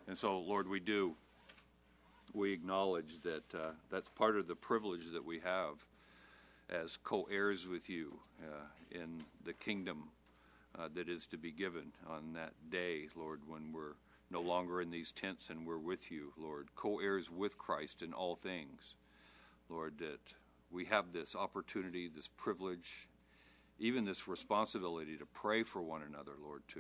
And so, Lord, we acknowledge that that's part of the privilege that we have as co-heirs with you in the kingdom that is to be given on that day, Lord, when we're no longer in these tents and we're with you, Lord, co-heirs with Christ in all things. Lord, that we have this opportunity, this privilege, even this responsibility to pray for one another, Lord, to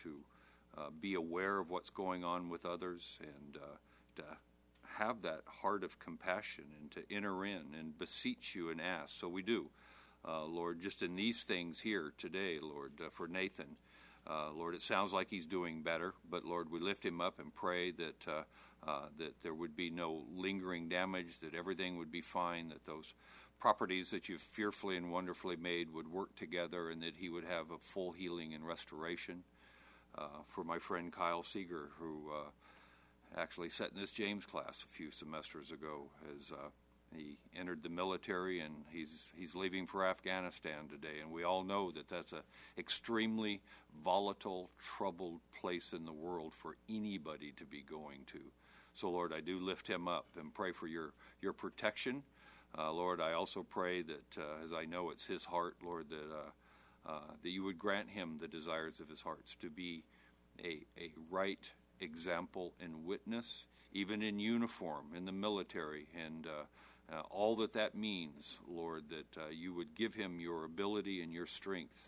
be aware of what's going on with others and to have that heart of compassion and to enter in and beseech you and ask. So we do, Lord, just in these things here today, Lord, for Nathan. Lord, it sounds like he's doing better, but Lord, we lift him up and pray that that there would be no lingering damage, that everything would be fine, that those properties that you've fearfully and wonderfully made would work together, and that he would have a full healing and restoration. For my friend Kyle Seeger, who actually sat in this James class a few semesters ago, as he entered the military, and he's leaving for Afghanistan today. And we all know that that's an extremely volatile, troubled place in the world for anybody to be going to. So, Lord, I do lift him up and pray for your protection. Lord, I also pray that, as I know it's his heart, Lord, that you would grant him the desires of his hearts to be a right example and witness, even in uniform, in the military, and all that means, Lord, that you would give him your ability and your strength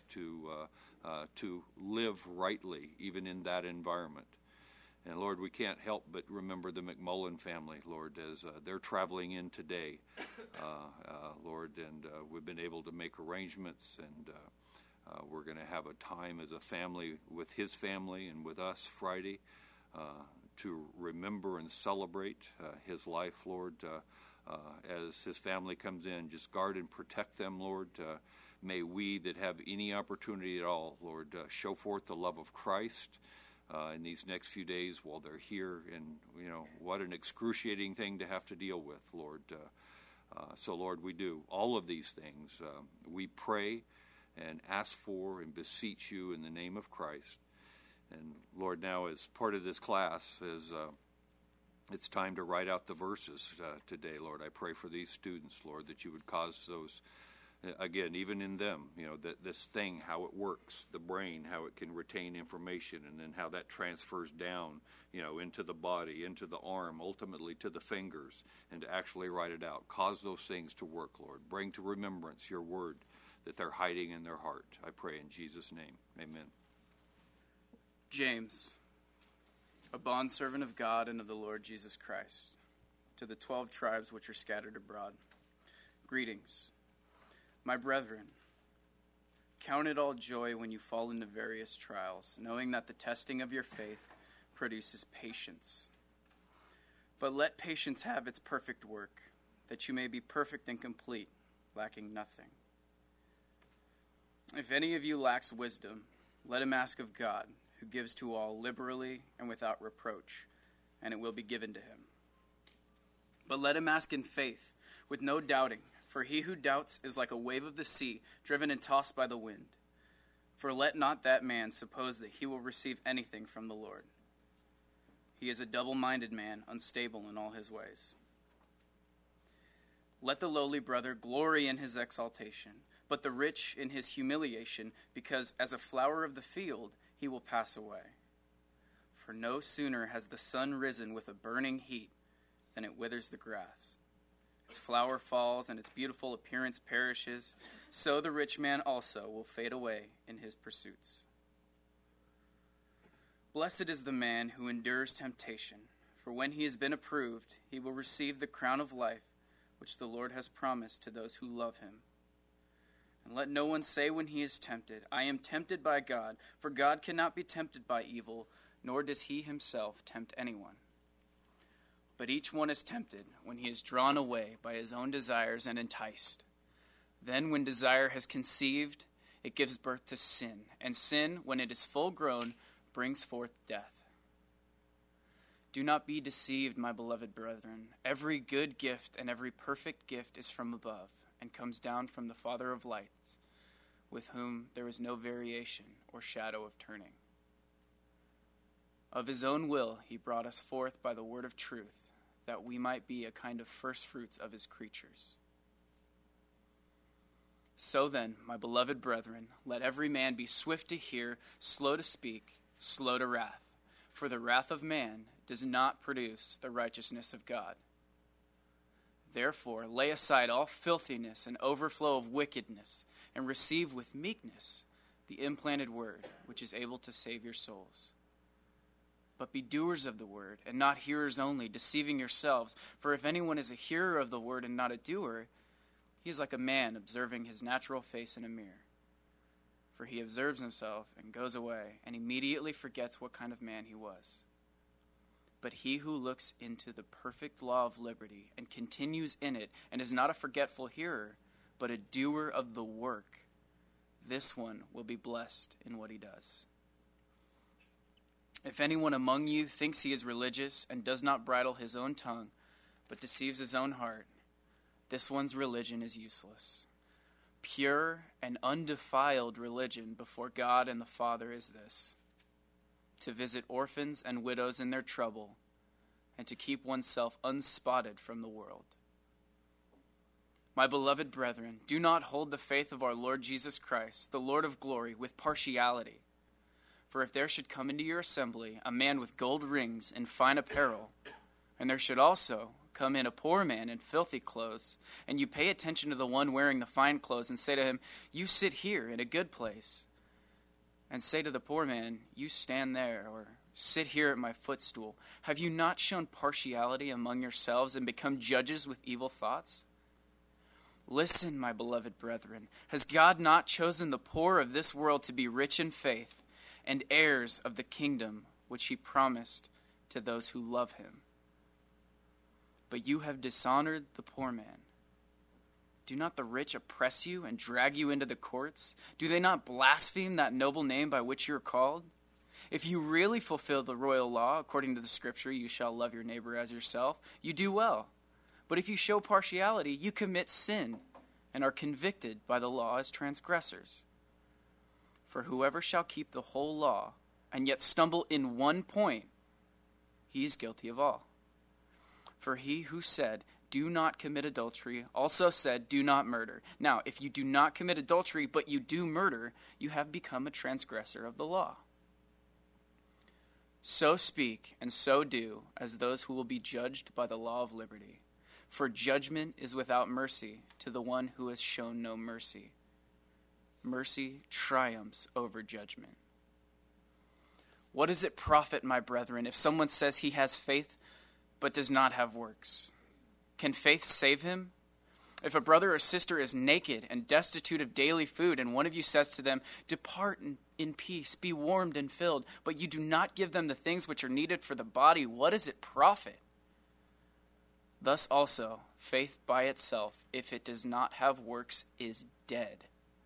to live rightly, even in that environment. And Lord, we can't help but remember the McMullen family, Lord, as they're traveling in today, Lord, and we've been able to make arrangements, and we're going to have a time as a family with his family and with us Friday to remember and celebrate his life, Lord. As his family comes in, just guard and protect them, Lord. May we that have any opportunity at all, Lord, show forth the love of Christ in these next few days while they're here. And, what an excruciating thing to have to deal with, Lord. So, Lord, we do all of these things. We pray and ask for and beseech you in the name of Christ. And, Lord, now as part of this class, as it's time to write out the verses today, Lord, I pray for these students, Lord, that you would cause those, again, even in them, that this thing, how it works, the brain, how it can retain information, and then how that transfers down, into the body, into the arm, ultimately to the fingers, and to actually write it out. Cause those things to work, Lord. Bring to remembrance your word that they're hiding in their heart. I pray in Jesus' name. Amen. James, a bondservant of God and of the Lord Jesus Christ, to the 12 tribes which are scattered abroad. Greetings. My brethren, count it all joy when you fall into various trials, knowing that the testing of your faith produces patience. But let patience have its perfect work, that you may be perfect and complete, lacking nothing. If any of you lacks wisdom, let him ask of God, who gives to all liberally and without reproach, and it will be given to him. But let him ask in faith, with no doubting, for he who doubts is like a wave of the sea, driven and tossed by the wind. For let not that man suppose that he will receive anything from the Lord. He is a double-minded man, unstable in all his ways. Let the lowly brother glory in his exaltation, but the rich in his humiliation, because as a flower of the field he will pass away. For no sooner has the sun risen with a burning heat than it withers the grass. Its flower falls and its beautiful appearance perishes. So the rich man also will fade away in his pursuits. Blessed is the man who endures temptation, for when he has been approved, he will receive the crown of life which the Lord has promised to those who love him. And let no one say when he is tempted, I am tempted by God, for God cannot be tempted by evil, nor does he himself tempt anyone. But each one is tempted when he is drawn away by his own desires and enticed. Then when desire has conceived, it gives birth to sin, and sin, when it is full grown, brings forth death. Do not be deceived, my beloved brethren. Every good gift and every perfect gift is from above, and comes down from the Father of lights, with whom there is no variation or shadow of turning. Of his own will he brought us forth by the word of truth, that we might be a kind of firstfruits of his creatures. So then, my beloved brethren, let every man be swift to hear, slow to speak, slow to wrath. For the wrath of man does not produce the righteousness of God. Therefore, lay aside all filthiness and overflow of wickedness, and receive with meekness the implanted word, which is able to save your souls. But be doers of the word, and not hearers only, deceiving yourselves. For if anyone is a hearer of the word and not a doer, he is like a man observing his natural face in a mirror. For he observes himself and goes away, and immediately forgets what kind of man he was. But he who looks into the perfect law of liberty and continues in it, and is not a forgetful hearer, but a doer of the work, this one will be blessed in what he does. If anyone among you thinks he is religious and does not bridle his own tongue, but deceives his own heart, this one's religion is useless. Pure and undefiled religion before God and the Father is this: to visit orphans and widows in their trouble, and to keep oneself unspotted from the world. My beloved brethren, do not hold the faith of our Lord Jesus Christ, the Lord of glory, with partiality. For if there should come into your assembly a man with gold rings and fine apparel, and there should also come in a poor man in filthy clothes, and you pay attention to the one wearing the fine clothes, and say to him, "You sit here in a good place," and say to the poor man, "You stand there," or "Sit here at my footstool," have you not shown partiality among yourselves and become judges with evil thoughts? Listen, my beloved brethren, has God not chosen the poor of this world to be rich in faith and heirs of the kingdom which he promised to those who love him? But you have dishonored the poor man. Do not the rich oppress you and drag you into the courts? Do they not blaspheme that noble name by which you are called? If you really fulfill the royal law, according to the scripture, "You shall love your neighbor as yourself," you do well. But if you show partiality, you commit sin and are convicted by the law as transgressors. For whoever shall keep the whole law and yet stumble in one point, he is guilty of all. For he who said, "Do not commit adultery," also said, "Do not murder." Now, if you do not commit adultery, but you do murder, you have become a transgressor of the law. So speak and so do as those who will be judged by the law of liberty. For judgment is without mercy to the one who has shown no mercy. Mercy triumphs over judgment. What does it profit, my brethren, if someone says he has faith but does not have works? Can faith save him? If a brother or sister is naked and destitute of daily food, and one of you says to them, "Depart in peace, be warmed and filled," but you do not give them the things which are needed for the body, what does it profit? Thus also, faith by itself, if it does not have works, is dead.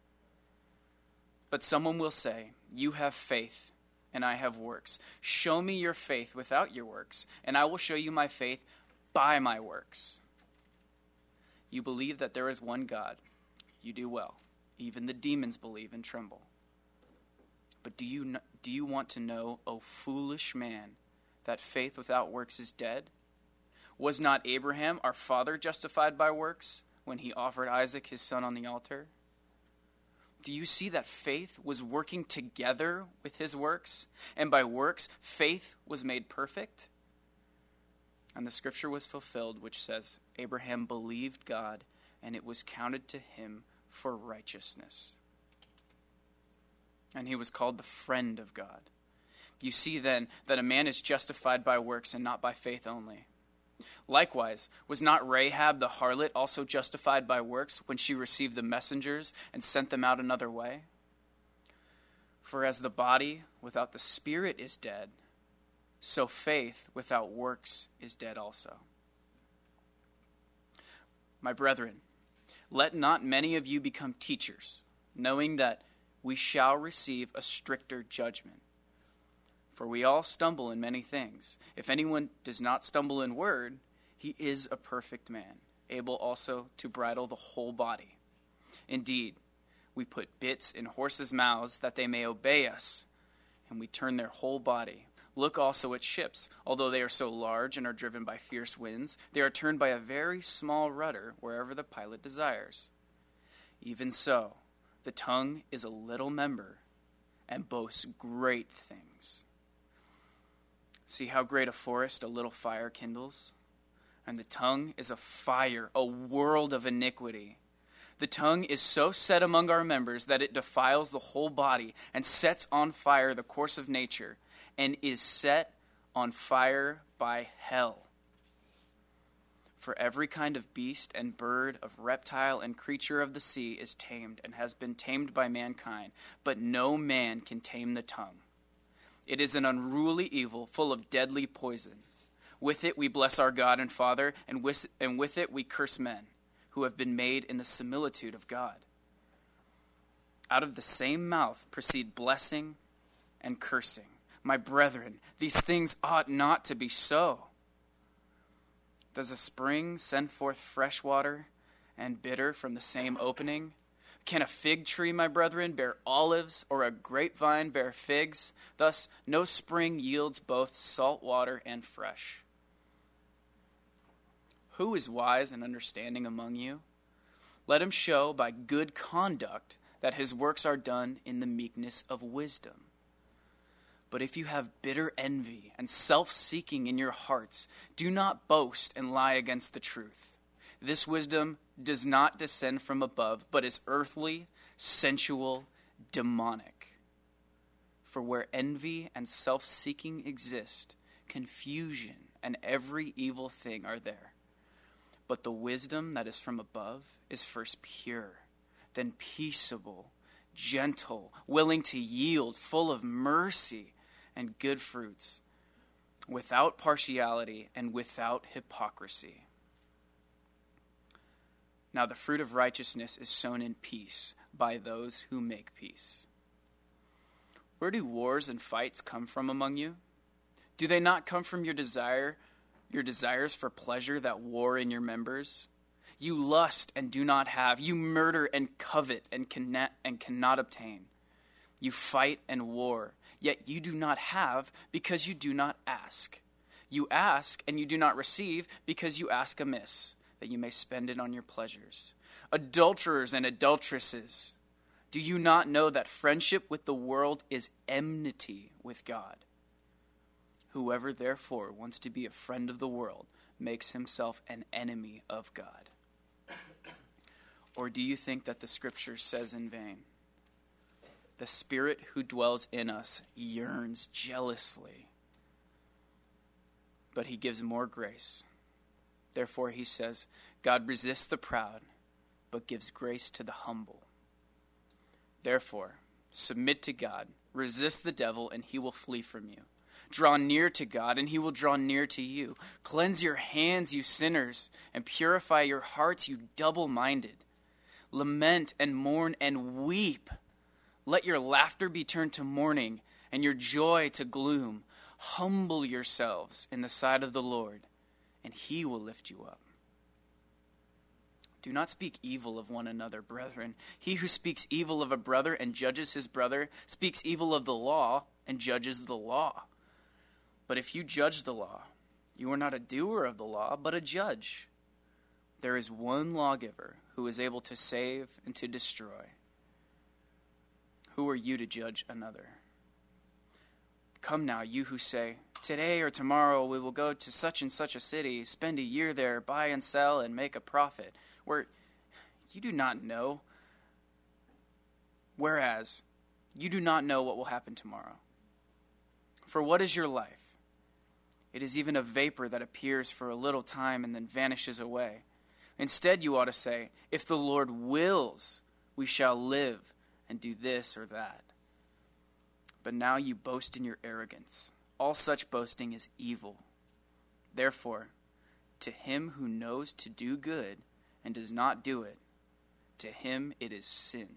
But someone will say, "You have faith, and I have works. Show me your faith without your works, and I will show you my faith by my works." You believe that there is one God. You do well. Even the demons believe and tremble. But do you want to know, O foolish man, that faith without works is dead? Was not Abraham, our father, justified by works when he offered Isaac his son on the altar? Do you see that faith was working together with his works, and by works faith was made perfect? And the scripture was fulfilled, which says, "Abraham believed God, and it was counted to him for righteousness." And he was called the friend of God. You see then that a man is justified by works and not by faith only. Likewise, was not Rahab the harlot also justified by works when she received the messengers and sent them out another way? For as the body without the spirit is dead, so faith without works is dead also. My brethren, let not many of you become teachers, knowing that we shall receive a stricter judgment. For we all stumble in many things. If anyone does not stumble in word, he is a perfect man, able also to bridle the whole body. Indeed, we put bits in horses' mouths that they may obey us, and we turn their whole body. Look also at ships. Although they are so large and are driven by fierce winds, they are turned by a very small rudder wherever the pilot desires. Even so, the tongue is a little member and boasts great things. See how great a forest a little fire kindles? And the tongue is a fire, a world of iniquity. The tongue is so set among our members that it defiles the whole body and sets on fire the course of nature, and is set on fire by hell. For every kind of beast and bird, of reptile and creature of the sea is tamed and has been tamed by mankind, but no man can tame the tongue. It is an unruly evil, full of deadly poison. With it we bless our God and Father, and with it we curse men, who have been made in the similitude of God. Out of the same mouth proceed blessing and cursing. My brethren, these things ought not to be so. Does a spring send forth fresh water and bitter from the same opening? Can a fig tree, my brethren, bear olives, or a grapevine bear figs? Thus no spring yields both salt water and fresh. Who is wise and understanding among you? Let him show by good conduct that his works are done in the meekness of wisdom. But if you have bitter envy and self-seeking in your hearts, do not boast and lie against the truth. This wisdom does not descend from above, but is earthly, sensual, demonic. For where envy and self-seeking exist, confusion and every evil thing are there. But the wisdom that is from above is first pure, then peaceable, gentle, willing to yield, full of mercy and good fruits, without partiality and without hypocrisy. Now the fruit of righteousness is sown in peace by those who make peace. Where do wars and fights come from among you? Do they not come from your desires for pleasure that war in your members? You lust and do not have. You murder and covet and cannot obtain. You fight and war, yet you do not have because you do not ask. You ask and you do not receive because you ask amiss, that you may spend it on your pleasures. Adulterers and adulteresses, do you not know that friendship with the world is enmity with God? Whoever therefore wants to be a friend of the world makes himself an enemy of God. Or do you think that the scripture says in vain, the Spirit who dwells in us yearns jealously, but he gives more grace? Therefore he says, God resists the proud, but gives grace to the humble. Therefore, submit to God, resist the devil, and he will flee from you. Draw near to God, and he will draw near to you. Cleanse your hands, you sinners, and purify your hearts, you double-minded. Lament and mourn and weep. Let your laughter be turned to mourning, and your joy to gloom. Humble yourselves in the sight of the Lord, and he will lift you up. Do not speak evil of one another, brethren. He who speaks evil of a brother and judges his brother speaks evil of the law and judges the law. But if you judge the law, you are not a doer of the law, but a judge. There is one lawgiver who is able to save and to destroy. Who are you to judge another? Come now, you who say, today or tomorrow we will go to such and such a city, spend a year there, buy and sell, and make a profit, where you do not know. Whereas, you do not know what will happen tomorrow. For what is your life? It is even a vapor that appears for a little time and then vanishes away. Instead, you ought to say, if the Lord wills, we shall live and do this or that. But now you boast in your arrogance. All such boasting is evil. Therefore, to him who knows to do good and does not do it, to him it is sin.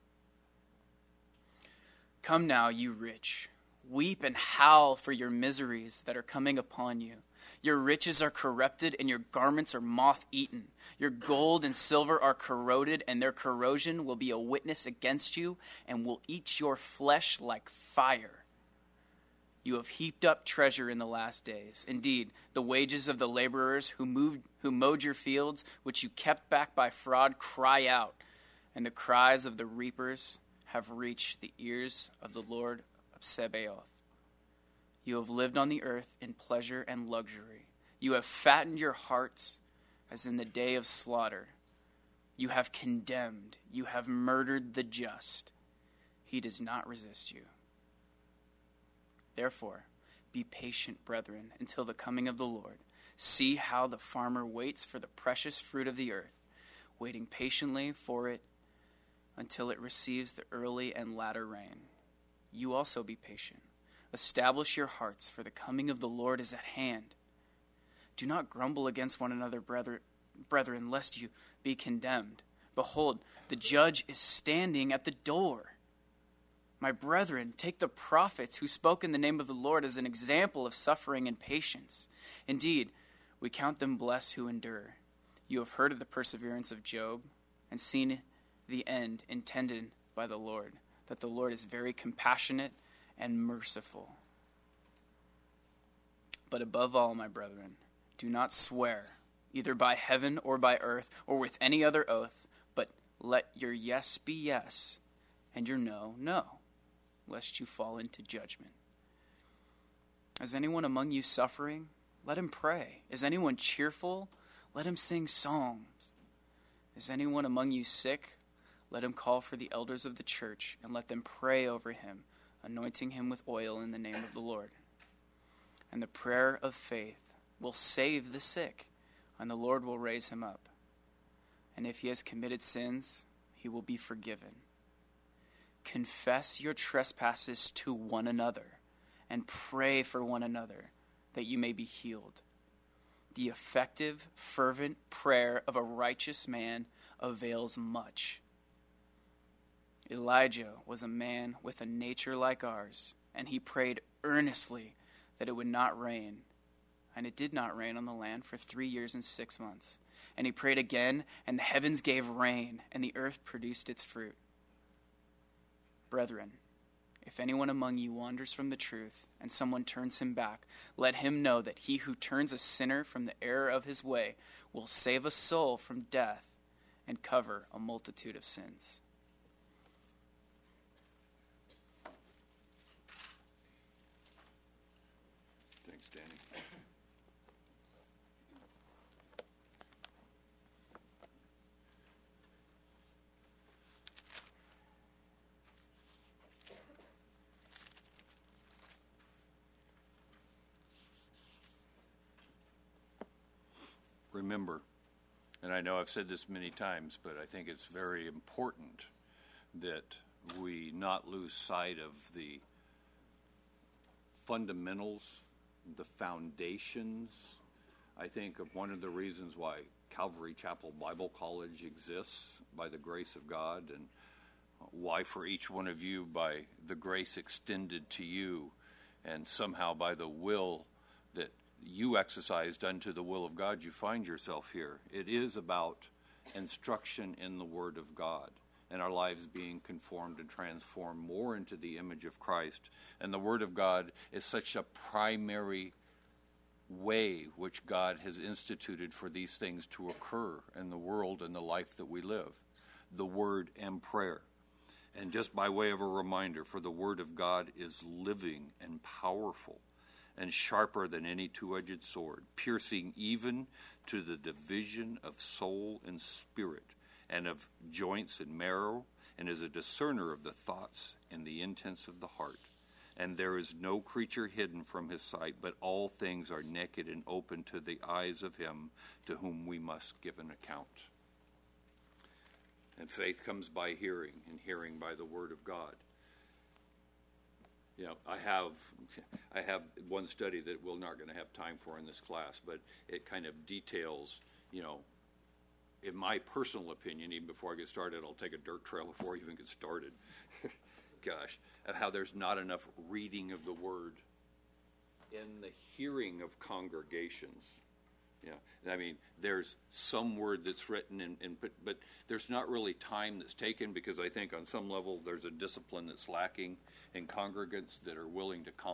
Come now, you rich. Weep and howl for your miseries that are coming upon you. Your riches are corrupted and your garments are moth-eaten. Your gold and silver are corroded, and their corrosion will be a witness against you and will eat your flesh like fire. You have heaped up treasure in the last days. Indeed, the wages of the laborers who mowed your fields, which you kept back by fraud, cry out, and the cries of the reapers have reached the ears of the Lord of Sabaoth. You have lived on the earth in pleasure and luxury. You have fattened your hearts as in the day of slaughter. You have condemned, you have murdered the just. He does not resist you. Therefore, be patient, brethren, until the coming of the Lord. See how the farmer waits for the precious fruit of the earth, waiting patiently for it until it receives the early and latter rain. You also be patient. Establish your hearts, for the coming of the Lord is at hand. Do not grumble against one another, brethren, lest you be condemned. Behold, the judge is standing at the door. My brethren, take the prophets who spoke in the name of the Lord as an example of suffering and patience. Indeed, we count them blessed who endure. You have heard of the perseverance of Job and seen the end intended by the Lord, that the Lord is very compassionate and merciful. But above all, my brethren, do not swear, either by heaven or by earth or with any other oath, but let your yes be yes and your no, no, lest you fall into judgment. Is anyone among you suffering? Let him pray. Is anyone cheerful? Let him sing psalms. Is anyone among you sick? Let him call for the elders of the church and let them pray over him, anointing him with oil in the name of the Lord. And the prayer of faith will save the sick, and the Lord will raise him up. And if he has committed sins, he will be forgiven. Confess your trespasses to one another, and pray for one another, that you may be healed. The effective, fervent prayer of a righteous man avails much. Elijah was a man with a nature like ours, and he prayed earnestly that it would not rain. And it did not rain on the land for 3 years and 6 months. And he prayed again, and the heavens gave rain, and the earth produced its fruit. Brethren, if anyone among you wanders from the truth, and someone turns him back, let him know that he who turns a sinner from the error of his way will save a soul from death and cover a multitude of sins. Thanks, Danny. Remember, and I know I've said this many times, but I think it's very important that we not lose sight of the fundamentals, the foundations. I think of one of the reasons why Calvary Chapel Bible College exists, by the grace of God, and why for each one of you, by the grace extended to you, and somehow by the will that you exercised unto the will of God, you find yourself here. It is about instruction in the Word of God and our lives being conformed and transformed more into the image of Christ. And the Word of God is such a primary way which God has instituted for these things to occur in the world and the life that we live. The Word and prayer. And just by way of a reminder, for the Word of God is living and powerful, and sharper than any two-edged sword, piercing even to the division of soul and spirit, and of joints and marrow, and is a discerner of the thoughts and the intents of the heart. And there is no creature hidden from his sight, but all things are naked and open to the eyes of him to whom we must give an account. And faith comes by hearing, and hearing by the word of God. You know, I have one study that we're not going to have time for in this class, but it kind of details, you know, in my personal opinion, even before I get started, I'll take a dirt trail before I even get started. Gosh, of how there's not enough reading of the Word in the hearing of congregations. Yeah, I mean, there's some word that's written, but there's not really time that's taken, because I think on some level there's a discipline that's lacking in congregants that are willing to come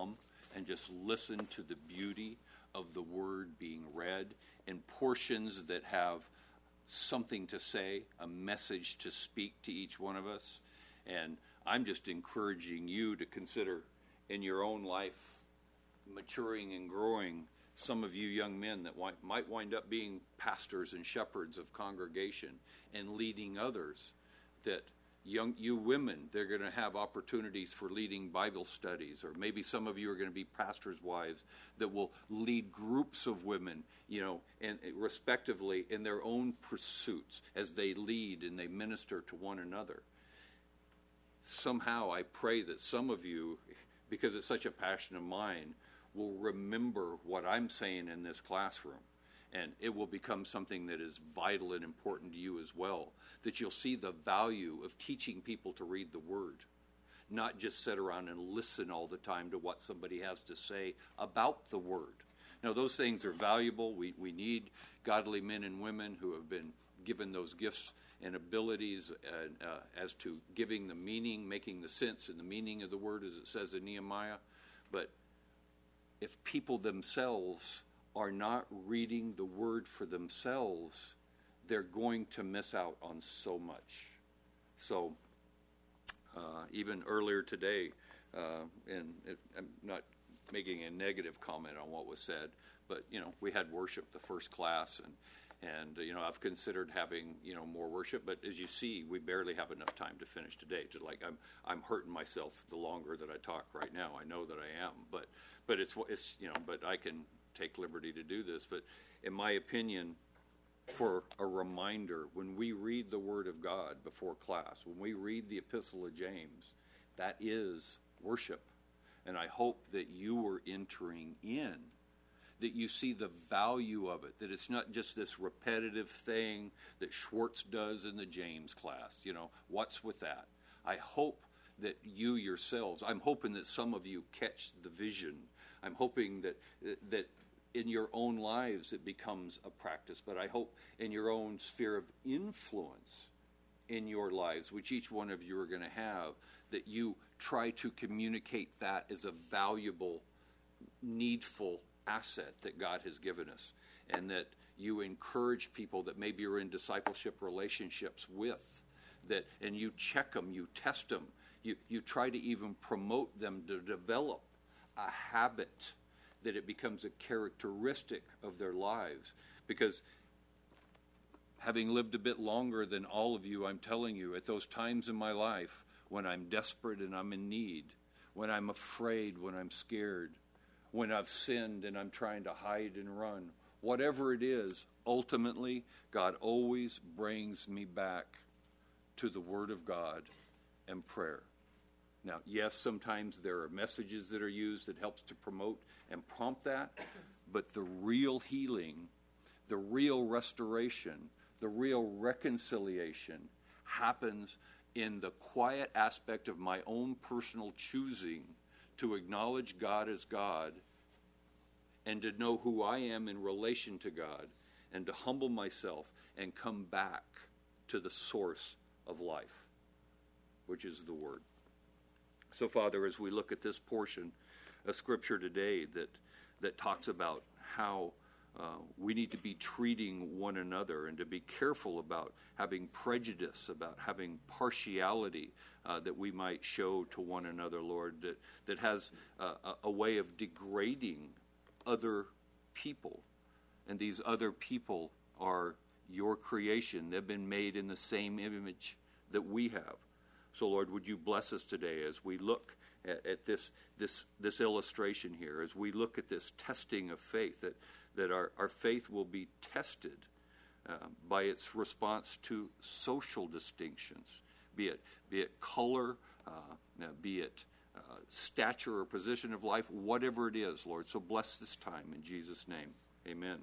and just listen to the beauty of the word being read in portions that have something to say, a message to speak to each one of us. And I'm just encouraging you to consider in your own life maturing and growing. Some of you young men that might wind up being pastors and shepherds of congregation and leading others, that you women, they're going to have opportunities for leading Bible studies, or maybe some of you are going to be pastors' wives that will lead groups of women, and respectively in their own pursuits as they lead and they minister to one another. Somehow I pray that some of you, because it's such a passion of mine, will remember what I'm saying in this classroom, and it will become something that is vital and important to you as well, that you'll see the value of teaching people to read the Word, not just sit around and listen all the time to what somebody has to say about the Word. Now, those things are valuable. We need godly men and women who have been given those gifts and abilities as to giving the meaning, making the sense and the meaning of the Word, as it says in Nehemiah. But if people themselves are not reading the Word for themselves, they're going to miss out on so much. So even earlier today, I'm not making a negative comment on what was said, but we had worship the first class, and I've considered having more worship, but as you see, we barely have enough time to finish today. I'm hurting myself the longer that I talk right now. I know that I am, but it's but I can take liberty to do this. But in my opinion, for a reminder, when we read the Word of God before class, when we read the Epistle of James, that is worship. And I hope that you are entering in, that you see the value of it, that it's not just this repetitive thing that Schwartz does in the James class. What's with that? I hope that you yourselves, I'm hoping that some of you catch the vision. I'm hoping that in your own lives it becomes a practice, but I hope in your own sphere of influence in your lives, which each one of you are going to have, that you try to communicate that as a valuable, needful asset that God has given us, and that you encourage people that maybe you're in discipleship relationships with, and you check them, you test them, you try to even promote them to develop a habit, that it becomes a characteristic of their lives. Because having lived a bit longer than all of you, I'm telling you, at those times in my life when I'm desperate and I'm in need, when I'm afraid, when I'm scared, when I've sinned and I'm trying to hide and run, whatever it is, ultimately, God always brings me back to the Word of God and prayer. Now, yes, sometimes there are messages that are used that helps to promote and prompt that, but the real healing, the real restoration, the real reconciliation happens in the quiet aspect of my own personal choosing to acknowledge God as God, and to know who I am in relation to God, and to humble myself and come back to the source of life, which is the Word. So, Father, as we look at this portion of Scripture today that talks about how we need to be treating one another, and to be careful about having prejudice, about having partiality that we might show to one another, Lord, that has a way of degrading other people. And these other people are your creation. They've been made in the same image that we have. So, Lord, would you bless us today as we look at this illustration here, as we look at this testing of faith, that our faith will be tested by its response to social distinctions, be it color, be it stature or position of life, whatever it is, Lord. So bless this time in Jesus' name. Amen.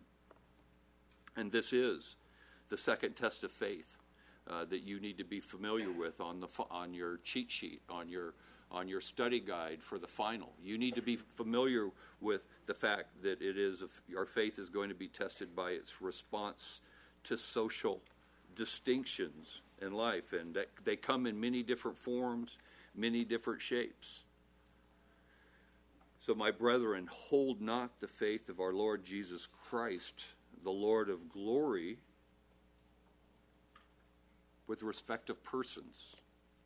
And this is the second test of faith that you need to be familiar with on your cheat sheet, on your study guide for the final. You need to be familiar with the fact that our faith is going to be tested by its response to social distinctions in life, and that they come in many different forms, many different shapes. So, my brethren, hold not the faith of our Lord Jesus Christ, the Lord of glory, with respect of persons.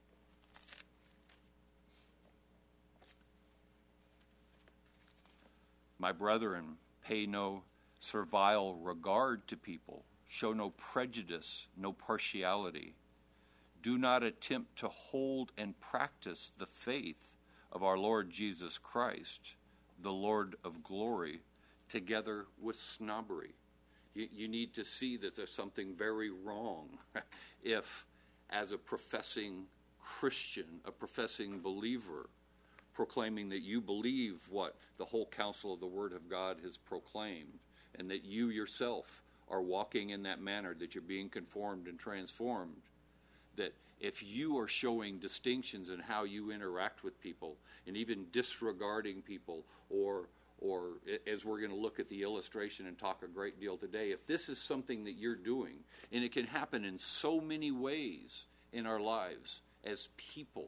My brethren, pay no servile regard to people, show no prejudice, no partiality. Do not attempt to hold and practice the faith of our Lord Jesus Christ, the Lord of glory, together with snobbery. You need to see that there's something very wrong if, as a professing Christian, a professing believer, proclaiming that you believe what the whole counsel of the Word of God has proclaimed, and that you yourself are walking in that manner, that you're being conformed and transformed, that if you are showing distinctions in how you interact with people, and even disregarding people, or as we're going to look at the illustration and talk a great deal today, if this is something that you're doing, and it can happen in so many ways in our lives as people,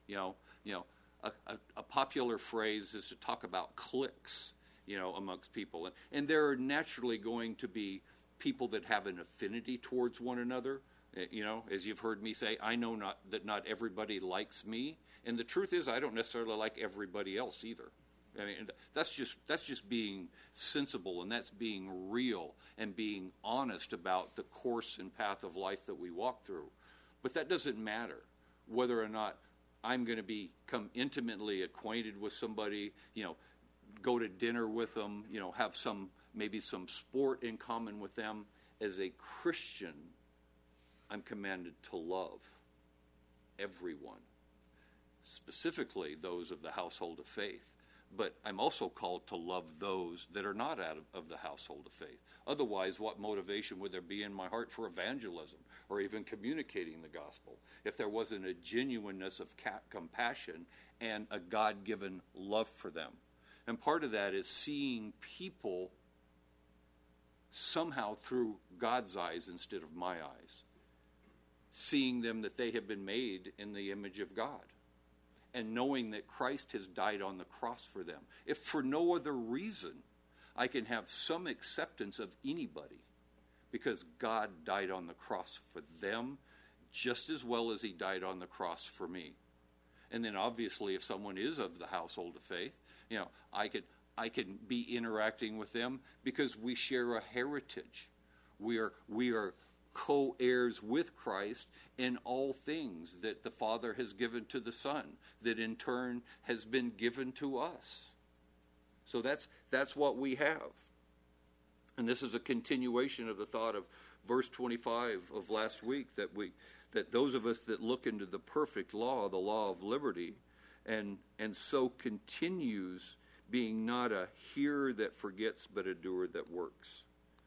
a popular phrase is to talk about cliques, amongst people, and there are naturally going to be people that have an affinity towards one another. As you've heard me say, I know that not everybody likes me, and the truth is I don't necessarily like everybody else either. I mean, that's just being sensible, and that's being real and being honest about the course and path of life that we walk through. But that doesn't matter whether or not I'm going to become intimately acquainted with somebody, go to dinner with them, have maybe some sport in common with them. As a Christian, I'm commanded to love everyone, specifically those of the household of faith. But I'm also called to love those that are not out of the household of faith. Otherwise, what motivation would there be in my heart for evangelism or even communicating the gospel if there wasn't a genuineness of compassion and a God-given love for them? And part of that is seeing people somehow through God's eyes instead of my eyes. Seeing them that they have been made in the image of God. And knowing that Christ has died on the cross for them. If for no other reason, I can have some acceptance of anybody because God died on the cross for them just as well as he died on the cross for me. And then obviously if someone is of the household of faith, I can be interacting with them because we share a heritage. We are co-heirs with Christ in all things that the Father has given to the Son, that in turn has been given to us. So that's what we have. And this is a continuation of the thought of verse 25 of last week, that those of us that look into the perfect law, the law of liberty, and so continues, being not a hearer that forgets, but a doer that works.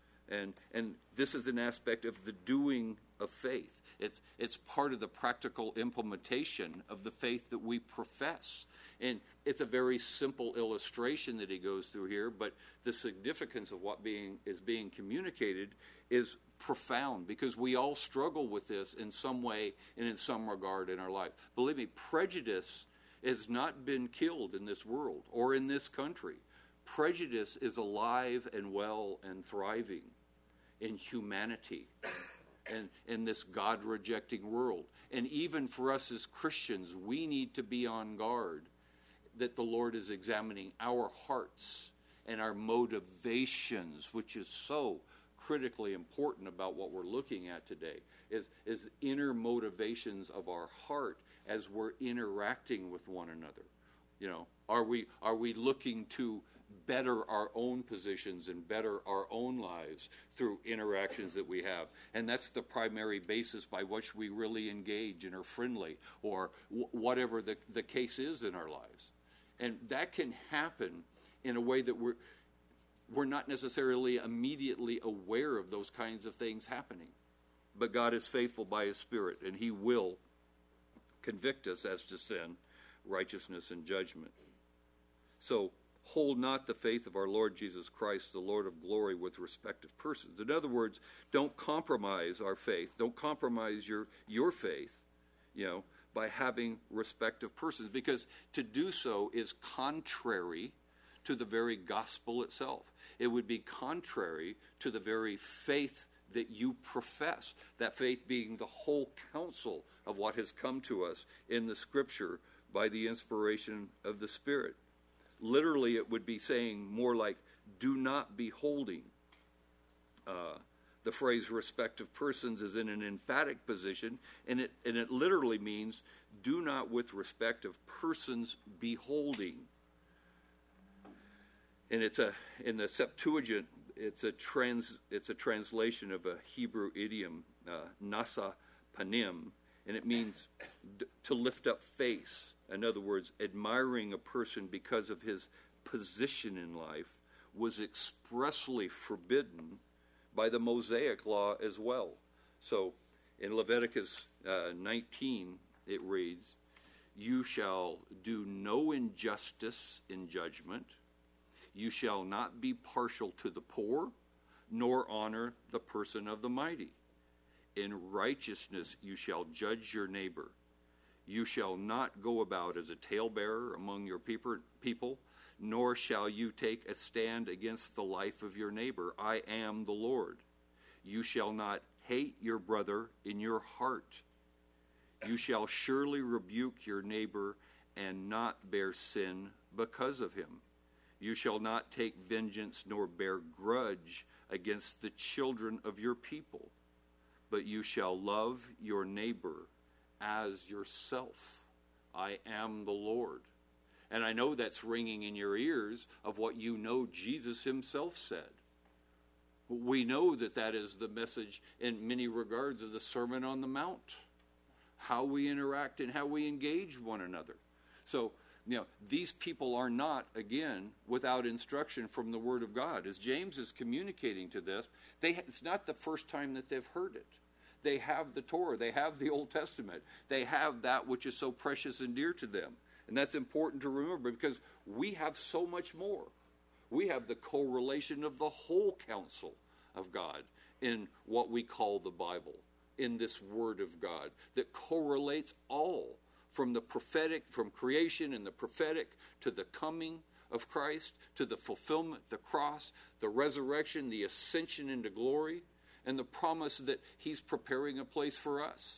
And this is an aspect of the doing of faith. It's part of the practical implementation of the faith that we profess. And it's a very simple illustration that he goes through here, but the significance of what is being communicated is profound because we all struggle with this in some way and in some regard in our life. Believe me, prejudice has not been killed in this world or in this country. Prejudice is alive and well and thriving in humanity and in this God-rejecting world. And even for us as Christians, we need to be on guard that the Lord is examining our hearts and our motivations, which is so critically important about what we're looking at today, is inner motivations of our heart as we're interacting with one another. Are we looking to better our own positions and better our own lives through interactions that we have? And that's the primary basis by which we really engage and are friendly, or whatever the case is in our lives. And that can happen in a way that we're not necessarily immediately aware of those kinds of things happening. But God is faithful by his Spirit, and he will convict us as to sin, righteousness, and judgment. So, hold not the faith of our Lord Jesus Christ, the Lord of glory, with respect of persons. In other words, don't compromise our faith. Don't compromise your faith, by having respect of persons, because to do so is contrary to the very gospel itself. It would be contrary to the very faith that you profess, that faith being the whole counsel of what has come to us in the Scripture by the inspiration of the Spirit. Literally, it would be saying more like, do not be holding. The phrase respect of persons is in an emphatic position, and it literally means do not with respect of persons beholding. And in the Septuagint, it's a translation of a Hebrew idiom, nasa panim, and it means to lift up face. In other words, admiring a person because of his position in life was expressly forbidden by the Mosaic law as well. So in Leviticus 19, it reads, "You shall do no injustice in judgment. You shall not be partial to the poor, nor honor the person of the mighty. In righteousness you shall judge your neighbor. You shall not go about as a talebearer among your people, nor shall you take a stand against the life of your neighbor. I am the Lord. You shall not hate your brother in your heart. You shall surely rebuke your neighbor and not bear sin because of him. You shall not take vengeance nor bear grudge against the children of your people, but you shall love your neighbor as yourself. I am the Lord." And I know that's ringing in your ears of what you know Jesus himself said. We know that that is the message in many regards of the Sermon on the Mount, how we interact and how we engage one another. So, these people are not, again, without instruction from the Word of God. As James is communicating to this, it's not the first time that they've heard it. They have the Torah. They have the Old Testament. They have that which is so precious and dear to them. And that's important to remember because we have so much more. We have the correlation of the whole counsel of God in what we call the Bible, in this Word of God, that correlates all from the prophetic, from creation and the prophetic to the coming of Christ, to the fulfillment, the cross, the resurrection, the ascension into glory, and the promise that he's preparing a place for us.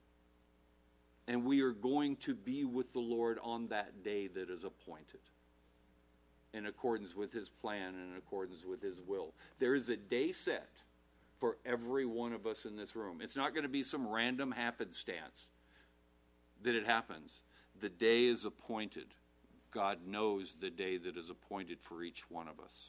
And we are going to be with the Lord on that day that is appointed, in accordance with his plan and in accordance with his will. There is a day set for every one of us in this room. It's not going to be some random happenstance that it happens. The day is appointed. God knows the day that is appointed for each one of us.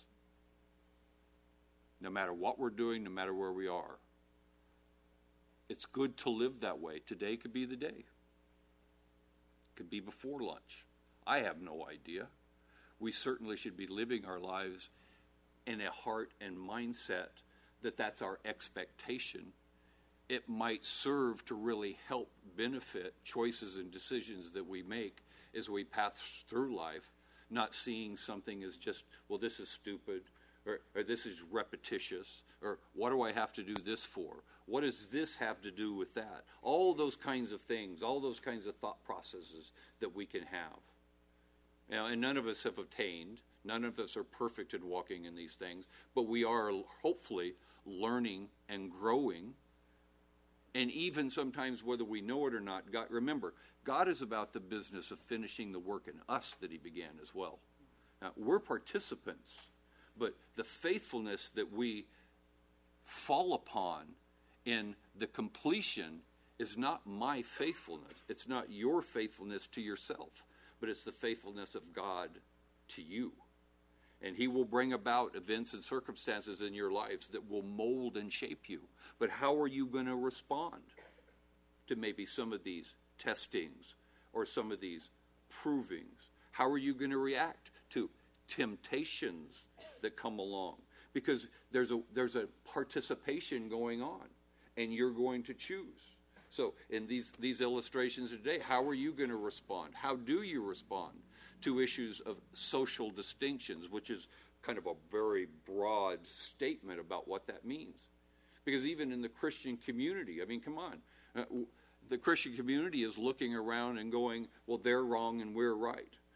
No matter what we're doing, no matter where we are. It's good to live that way. Today could be the day. It could be before lunch. I have no idea. We certainly should be living our lives in a heart and mindset that that's our expectation. It might serve to really help benefit choices and decisions that we make as we pass through life, not seeing something as just, well, this is stupid, or this is repetitious, or what do I have to do this for? What does this have to do with that? All those kinds of things, all those kinds of thought processes that we can have. And none of us have attained, none of us are perfect in walking in these things, but we are hopefully learning and growing. And even sometimes, whether we know it or not, remember, God is about the business of finishing the work in us that he began as well. Now, we're participants, but the faithfulness that we fall upon in the completion is not my faithfulness. It's not your faithfulness to yourself, but it's the faithfulness of God to you. And he will bring about events and circumstances in your lives that will mold and shape you. But how are you going to respond to maybe some of these testings or some of these provings? How are you going to react to temptations that come along? Because there's a participation going on, and you're going to choose. So in these illustrations today, how are you going to respond? How do you respond to issues of social distinctions, which is kind of a very broad statement about what that means? Because even in the Christian community, I mean, come on. The Christian community is looking around and going, well, they're wrong and we're right.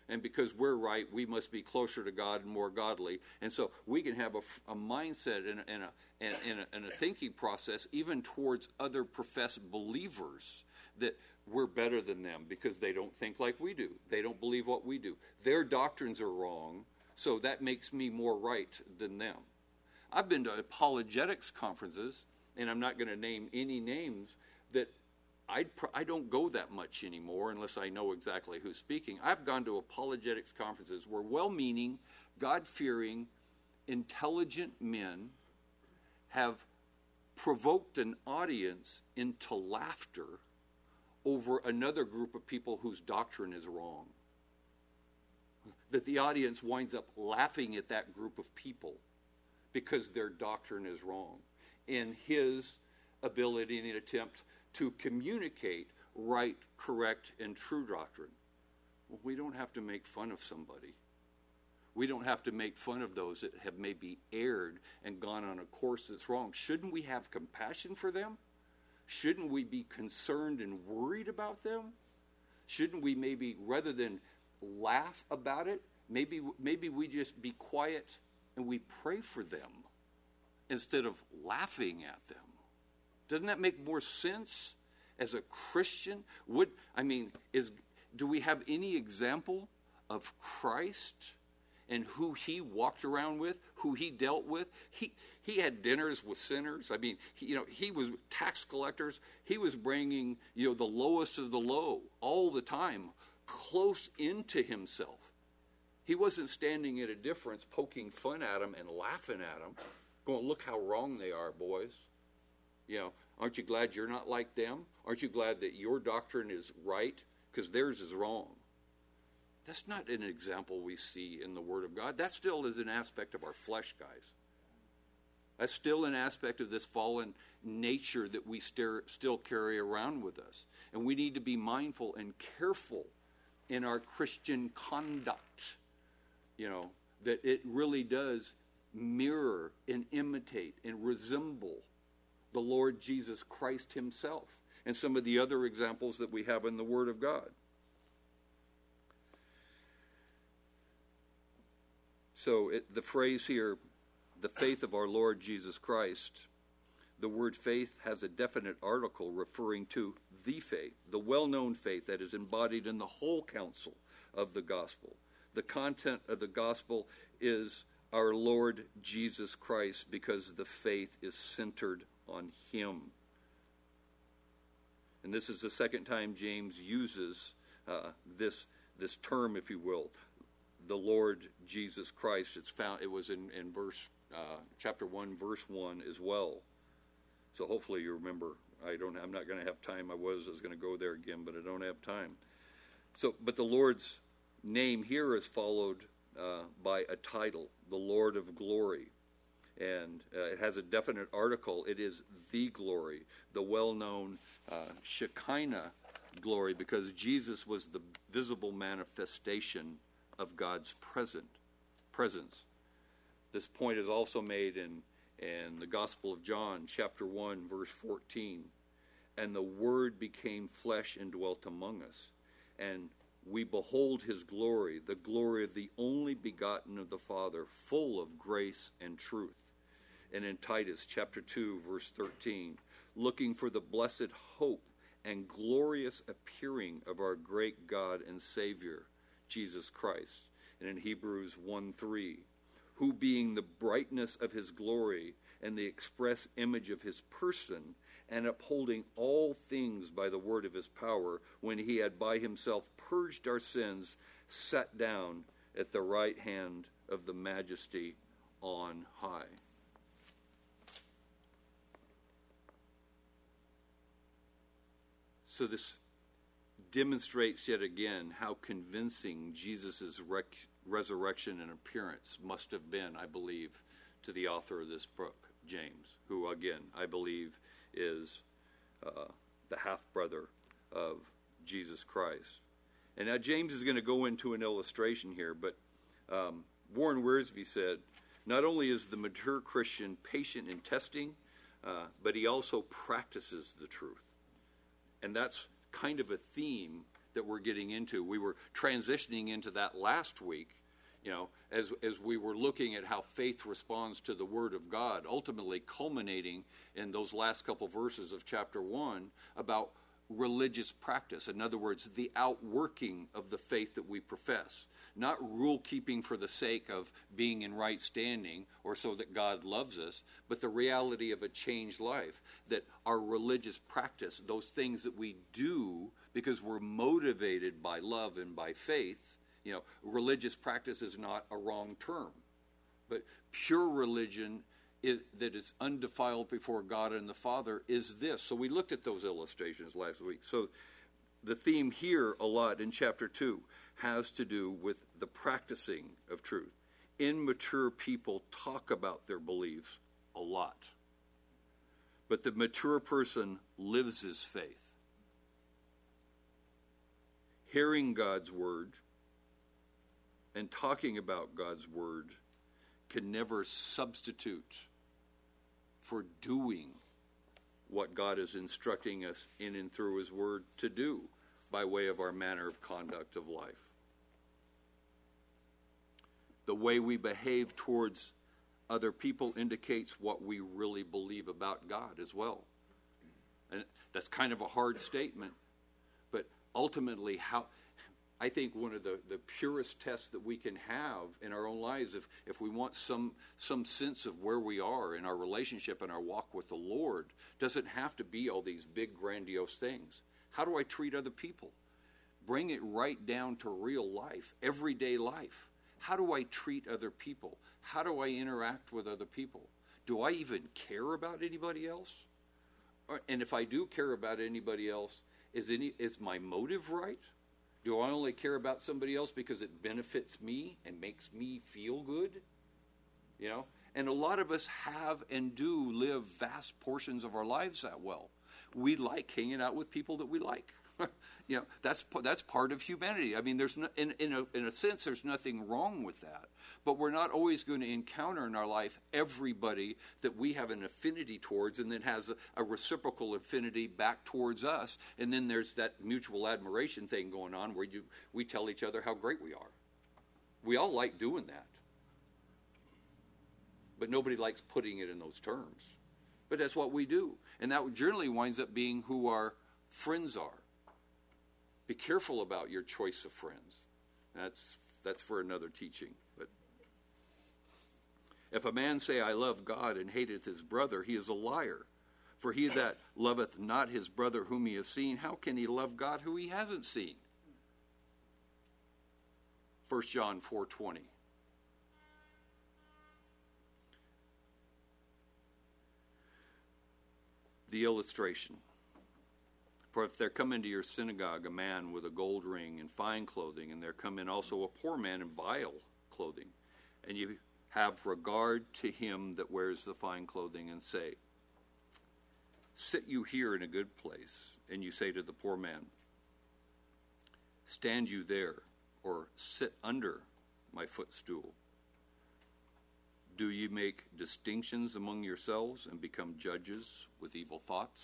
And because we're right, we must be closer to God and more godly. And so we can have a mindset and a thinking process even towards other professed believers that we're better than them because they don't think like we do. They don't believe what we do. Their doctrines are wrong, so that makes me more right than them. I've been to apologetics conferences, and I'm not going to name any names, that I don't go that much anymore unless I know exactly who's speaking. I've gone to apologetics conferences where well-meaning, God-fearing, intelligent men have provoked an audience into laughter over another group of people whose doctrine is wrong. That the audience winds up laughing at that group of people because their doctrine is wrong. In his ability and attempt to communicate right, correct, and true doctrine. Well, we don't have to make fun of somebody. We don't have to make fun of those that have maybe erred and gone on a course that's wrong. Shouldn't we have compassion for them? Shouldn't we be concerned and worried about them? Shouldn't we maybe, rather than laugh about it, maybe we just be quiet and we pray for them instead of laughing at them? Doesn't that make more sense as a Christian? Do we have any example of Christ and who he walked around with, who he dealt with? He had dinners with sinners. He was tax collectors. He was bringing, the lowest of the low all the time, close into himself. He wasn't standing at a difference, poking fun at them and laughing at them, going, look how wrong they are, boys. Aren't you glad you're not like them? Aren't you glad that your doctrine is right because theirs is wrong? That's not an example we see in the Word of God. That still is an aspect of our flesh, guys. That's still an aspect of this fallen nature that we still carry around with us. And we need to be mindful and careful in our Christian conduct, that it really does mirror and imitate and resemble the Lord Jesus Christ himself and some of the other examples that we have in the Word of God. So the phrase here, the faith of our Lord Jesus Christ, the word faith has a definite article referring to the faith, the well-known faith that is embodied in the whole counsel of the gospel. The content of the gospel is our Lord Jesus Christ because the faith is centered on him. And this is the second time James uses this term, if you will, the Lord Jesus Christ. It was in chapter 1, verse 1 as well. So hopefully you remember. I'm not going to have time. I was going to go there again, but I don't have time. But the Lord's name here is followed by a title, the Lord of Glory. And it has a definite article. It is the glory, the well-known Shekinah glory, because Jesus was the visible manifestation of God's presence. This point is also made in the Gospel of John, chapter 1, verse 14. And the Word became flesh and dwelt among us. And we behold his glory, the glory of the only begotten of the Father, full of grace and truth. And in Titus chapter 2, verse 13, looking for the blessed hope and glorious appearing of our great God and Savior, Jesus Christ. And in Hebrews 1:3, who being the brightness of his glory and the express image of his person, and upholding all things by the word of his power, when he had by himself purged our sins, sat down at the right hand of the Majesty on high. So this demonstrates yet again how convincing Jesus' resurrection and appearance must have been, I believe, to the author of this book, James, who, again, I believe is the half-brother of Jesus Christ. And now James is going to go into an illustration here, but Warren Wiersbe said, not only is the mature Christian patient in testing, but he also practices the truth. And that's kind of a theme that we're getting into. We were transitioning into that last week, as we were looking at how faith responds to the Word of God, ultimately culminating in those last couple verses of chapter 1 about religious practice. In other words, the outworking of the faith that we profess. Not rule keeping for the sake of being in right standing or so that God loves us, but the reality of a changed life. That our religious practice, those things that we do because we're motivated by love and by faith, religious practice is not a wrong term. But pure religion that is undefiled before God and the Father is this. So we looked at those illustrations last week. So the theme here a lot in chapter 2 has to do with the practicing of truth. Immature people talk about their beliefs a lot. But the mature person lives his faith. Hearing God's word and talking about God's word can never substitute for doing what God is instructing us in and through his word to do by way of our manner of conduct of life. The way we behave towards other people indicates what we really believe about God as well. And that's kind of a hard statement, but ultimately I think one of the purest tests that we can have in our own lives, if we want some sense of where we are in our relationship and our walk with the Lord, doesn't have to be all these big grandiose things. How do I treat other people? Bring it right down to real life, everyday life. How do I treat other people? How do I interact with other people? Do I even care about anybody else? And if I do care about anybody else, is my motive right? Do I only care about somebody else because it benefits me and makes me feel good? And a lot of us have and do live vast portions of our lives that well. We like hanging out with people that we like. That's part of humanity. I mean, there's in a sense, there's nothing wrong with that. But we're not always going to encounter in our life everybody that we have an affinity towards and then has a reciprocal affinity back towards us. And then there's that mutual admiration thing going on where we tell each other how great we are. We all like doing that. But nobody likes putting it in those terms. But that's what we do. And that generally winds up being who our friends are. Be careful about your choice of friends. That's for another teaching. But if a man say, I love God, and hateth his brother, he is a liar. For he that loveth not his brother whom he has seen, how can he love God who he hasn't seen? 1 John 4:20. The illustration. For if there come into your synagogue a man with a gold ring and fine clothing, and there come in also a poor man in vile clothing, and you have regard to him that wears the fine clothing, and say, sit you here in a good place, and you say to the poor man, stand you there, or sit under my footstool. Do you make distinctions among yourselves and become judges with evil thoughts?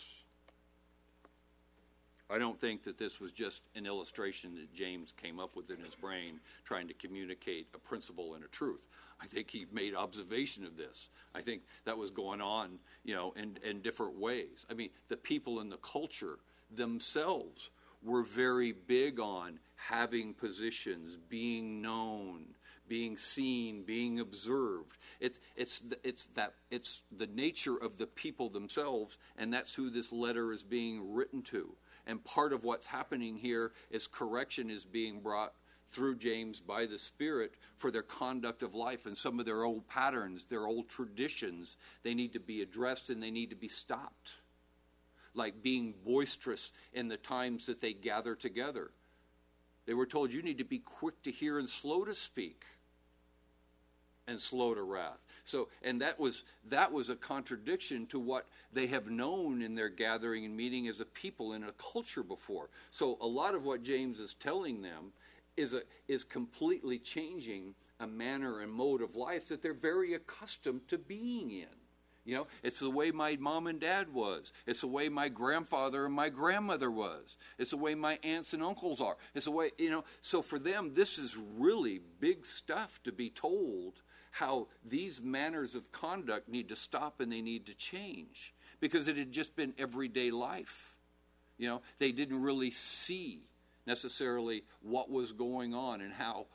I don't think that this was just an illustration that James came up with in his brain trying to communicate a principle and a truth. I think he made observation of this. I think that was going on, in different ways. I mean, the people in the culture themselves were very big on having positions, being known, being seen, being observed. It's the nature of the people themselves, and that's who this letter is being written to. And part of what's happening here is correction is being brought through James by the Spirit for their conduct of life and some of their old patterns, their old traditions. They need to be addressed and they need to be stopped. Like being boisterous in the times that they gather together. They were told you need to be quick to hear and slow to speak and slow to wrath. So, and that was a contradiction to what they have known in their gathering and meeting as a people in a culture before. So a lot of what James is telling them is completely changing a manner and mode of life that they're very accustomed to being in. You know, it's the way my mom and dad was. It's the way my grandfather and my grandmother was. It's the way my aunts and uncles are. It's the way, you know, so for them, this is really big stuff to be told how these manners of conduct need to stop and they need to change, because it had just been everyday life. You know, they didn't really see necessarily what was going on and how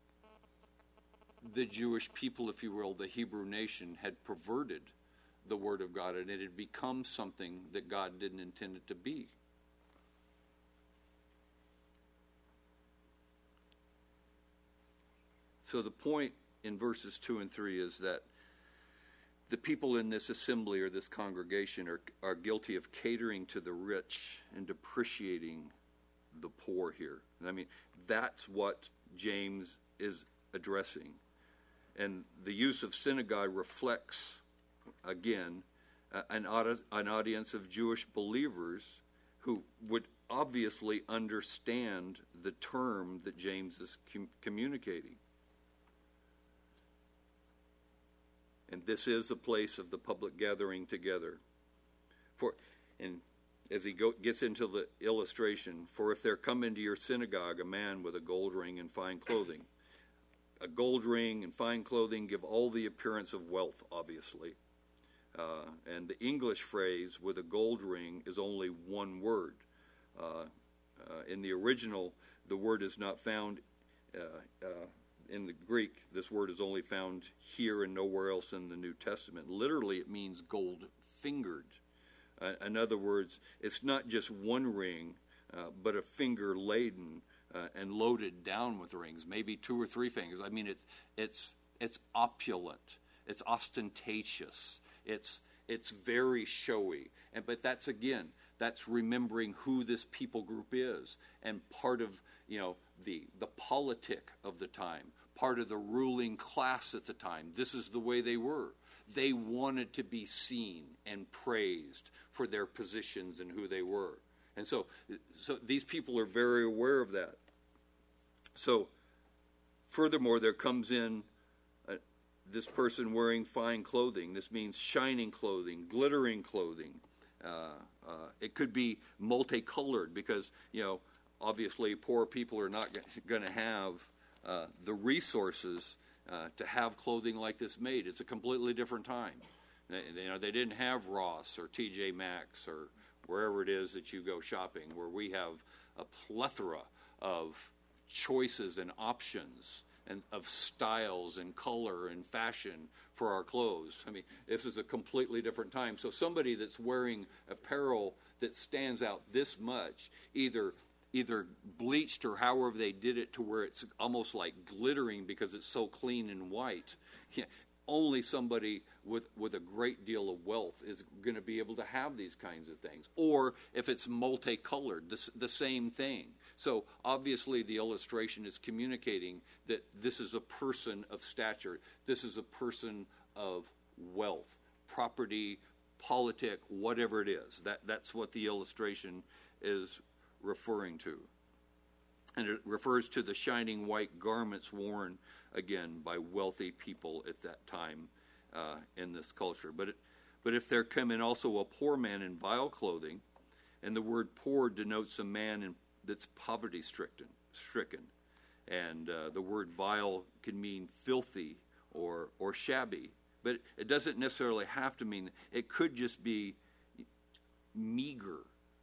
the Jewish people, if you will, the Hebrew nation, had perverted the Word of God, and it had become something that God didn't intend it to be. So the point in verses 2 and 3 is that the people in this assembly or this congregation are guilty of catering to the rich and depreciating the poor here. I mean, that's what James is addressing. And the use of synagogue reflects, again, an audience of Jewish believers who would obviously understand the term that James is communicating. And this is a place of the public gathering together. And as he gets into the illustration, for if there come into your synagogue a man with a gold ring and fine clothing. A gold ring and fine clothing give all the appearance of wealth, obviously. And the English phrase with a gold ring is only one word. In the original, the word is not found in the Greek. This word is only found here and nowhere else in the New Testament. Literally, it means gold-fingered. In other words, it's not just one ring, but a finger laden and loaded down with rings, maybe 2 or 3 fingers. I mean, it's opulent, it's ostentatious, it's very showy. But that's remembering who this people group is, and part of the politic of the time, part of the ruling class at the time. This is the way they were. They wanted to be seen and praised for their positions and who they were. And so these people are very aware of that. So, furthermore, there comes in this person wearing fine clothing. This means shining clothing, glittering clothing. It could be multicolored because, obviously poor people are not going to have the resources to have clothing like this made. It's a completely different time. They didn't have Ross or TJ Maxx or wherever it is that you go shopping, where we have a plethora of choices and options and of styles and color and fashion for our clothes. I mean, this is a completely different time. So somebody that's wearing apparel that stands out this much, either bleached or however they did it to where it's almost like glittering because it's so clean and white. Only somebody with a great deal of wealth is going to be able to have these kinds of things. Or if it's multicolored, the same thing. So obviously the illustration is communicating that this is a person of stature. This is a person of wealth, property, politic, whatever it is. That's what the illustration is referring to. And it refers to the shining white garments worn, again, by wealthy people at that time in this culture. But if there come in also a poor man in vile clothing, and the word poor denotes a man that's poverty-stricken. And the word vile can mean filthy or shabby. But it doesn't necessarily have to mean, it could just be meager.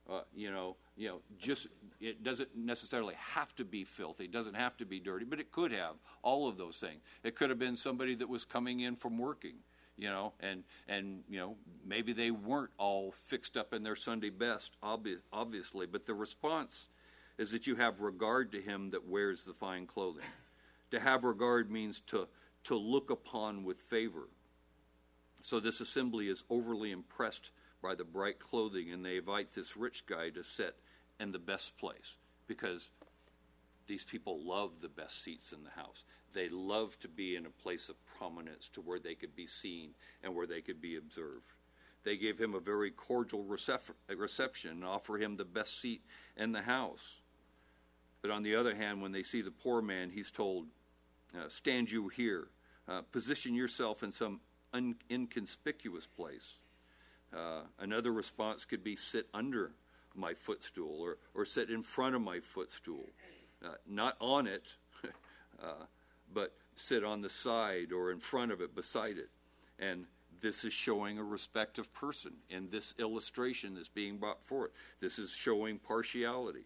Just it doesn't necessarily have to be filthy. It doesn't have to be dirty, but it could have all of those things. It could have been somebody that was coming in from working, and maybe they weren't all fixed up in their Sunday best, obviously. But the response is that you have regard to him that wears the fine clothing. To have regard means to look upon with favor. So this assembly is overly impressed by the bright clothing, and they invite this rich guy to sit in the best place because these people love the best seats in the house. They love to be in a place of prominence to where they could be seen and where they could be observed. They give him a very cordial reception and offer him the best seat in the house. But on the other hand, when they see the poor man, he's told, stand you here, position yourself in some inconspicuous place. Another response could be sit under my footstool or sit in front of my footstool. Not on it, but sit on the side or in front of it, beside it. And this is showing a respect of person in this illustration that's being brought forth. This is showing partiality.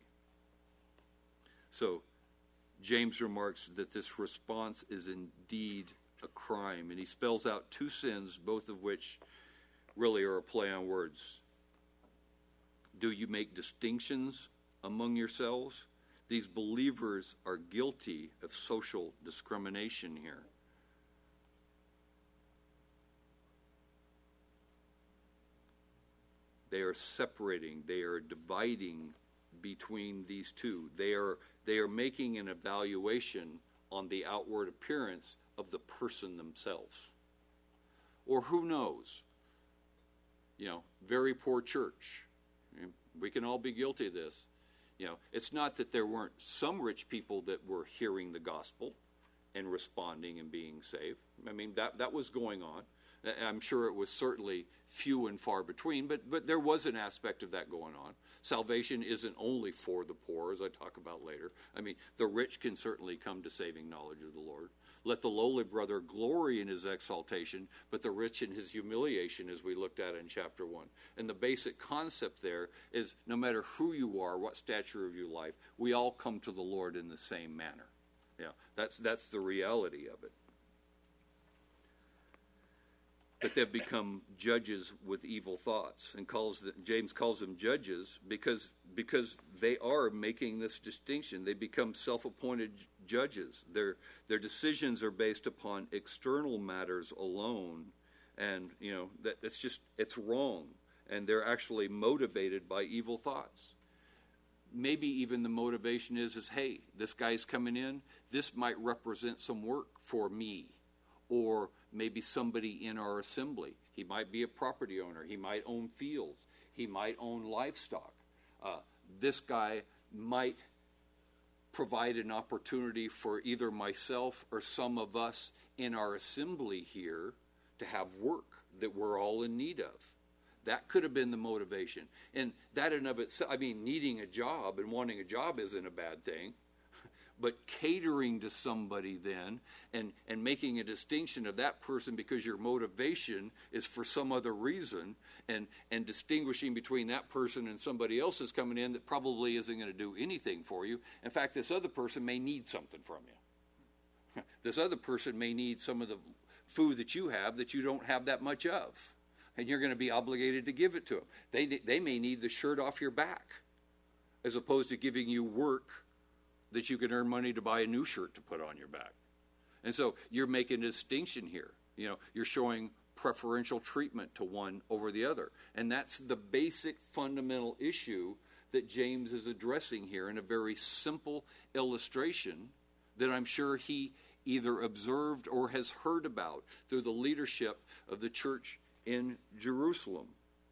So James remarks that this response is indeed a crime, and he spells out two sins, both of which really are a play on words. Do you make distinctions among yourselves? These believers are guilty of social discrimination here. They are separating, they are dividing between these two. They are making an evaluation on the outward appearance of the person themselves. Or who knows? Very poor church. We can all be guilty of this. It's not that there weren't some rich people that were hearing the gospel and responding and being saved. I mean, that was going on. I'm sure it was certainly few and far between, but there was an aspect of that going on. Salvation isn't only for the poor, as I talk about later. I mean, the rich can certainly come to saving knowledge of the Lord. Let the lowly brother glory in his exaltation, but the rich in his humiliation, as we looked at in chapter 1. And the basic concept there is no matter who you are, what stature of your life, we all come to the Lord in the same manner. That's the reality of it. But they've become judges with evil thoughts, and James calls them judges because they are making this distinction. They become self-appointed judges. Their decisions are based upon external matters alone, and it's wrong, and they're actually motivated by evil thoughts. Maybe even the motivation is hey, this guy's coming in. This might represent some work for me, or maybe somebody in our assembly. He might be a property owner. He might own fields. He might own livestock. This guy might provide an opportunity for either myself or some of us in our assembly here to have work that we're all in need of. That could have been the motivation. And that in of itself, needing a job and wanting a job isn't a bad thing. But catering to somebody then and making a distinction of that person because your motivation is for some other reason and distinguishing between that person and somebody else is coming in that probably isn't going to do anything for you. In fact, this other person may need something from you. This other person may need some of the food that you have that you don't have that much of. And you're going to be obligated to give it to them. They may need the shirt off your back as opposed to giving you work that you can earn money to buy a new shirt to put on your back. And so you're making a distinction here. You're showing preferential treatment to one over the other. And that's the basic fundamental issue that James is addressing here in a very simple illustration that I'm sure he either observed or has heard about through the leadership of the church in Jerusalem.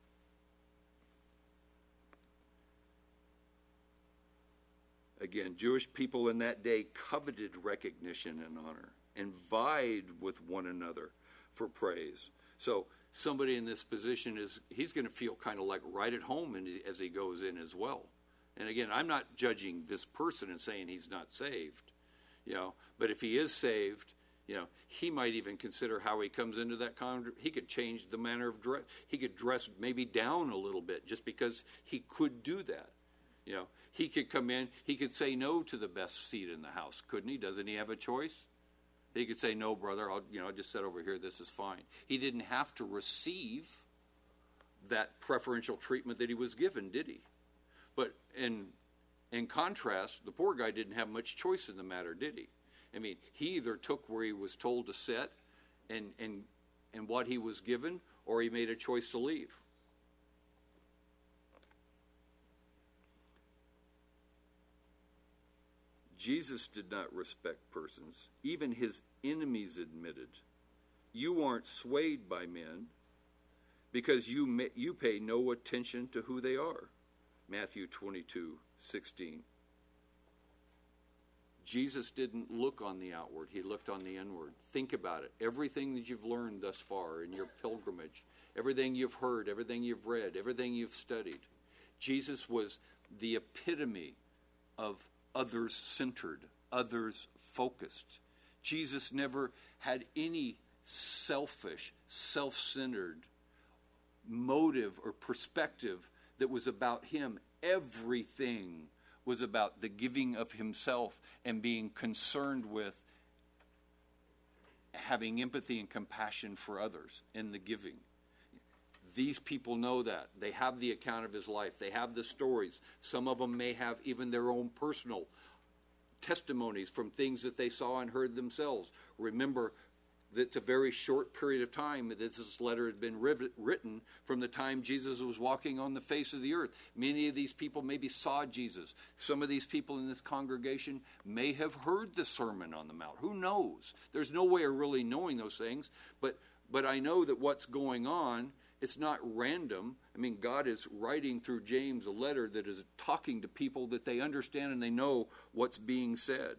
Again, Jewish people in that day coveted recognition and honor and vied with one another for praise. So somebody in this position he's going to feel kind of like right at home as he goes in as well. And again, I'm not judging this person and saying he's not saved, but if he is saved, he might even consider how he comes into that he could change the manner of dress. He could dress maybe down a little bit just because he could do that. He could come in, he could say no to the best seat in the house, couldn't he? Doesn't he have a choice? He could say, no, brother, I'll just sit over here, this is fine. He didn't have to receive that preferential treatment that he was given, did he? But in contrast, the poor guy didn't have much choice in the matter, did he? He either took where he was told to sit and what he was given, or he made a choice to leave. Jesus did not respect persons. Even his enemies admitted, you aren't swayed by men because you pay no attention to who they are. Matthew 22:16. Jesus didn't look on the outward. He looked on the inward. Think about it. Everything that you've learned thus far in your pilgrimage, everything you've heard, everything you've read, everything you've studied, Jesus was the epitome of others-centered, others-focused. Jesus never had any selfish, self-centered motive or perspective that was about him. Everything was about the giving of himself and being concerned with having empathy and compassion for others in the giving. These people know that. They have the account of his life. They have the stories. Some of them may have even their own personal testimonies from things that they saw and heard themselves. Remember, it's a very short period of time that this letter had been written from the time Jesus was walking on the face of the earth. Many of these people maybe saw Jesus. Some of these people in this congregation may have heard the Sermon on the Mount. Who knows? There's no way of really knowing those things. But I know that what's going on, it's not random. I mean, God is writing through James a letter that is talking to people that they understand and they know what's being said.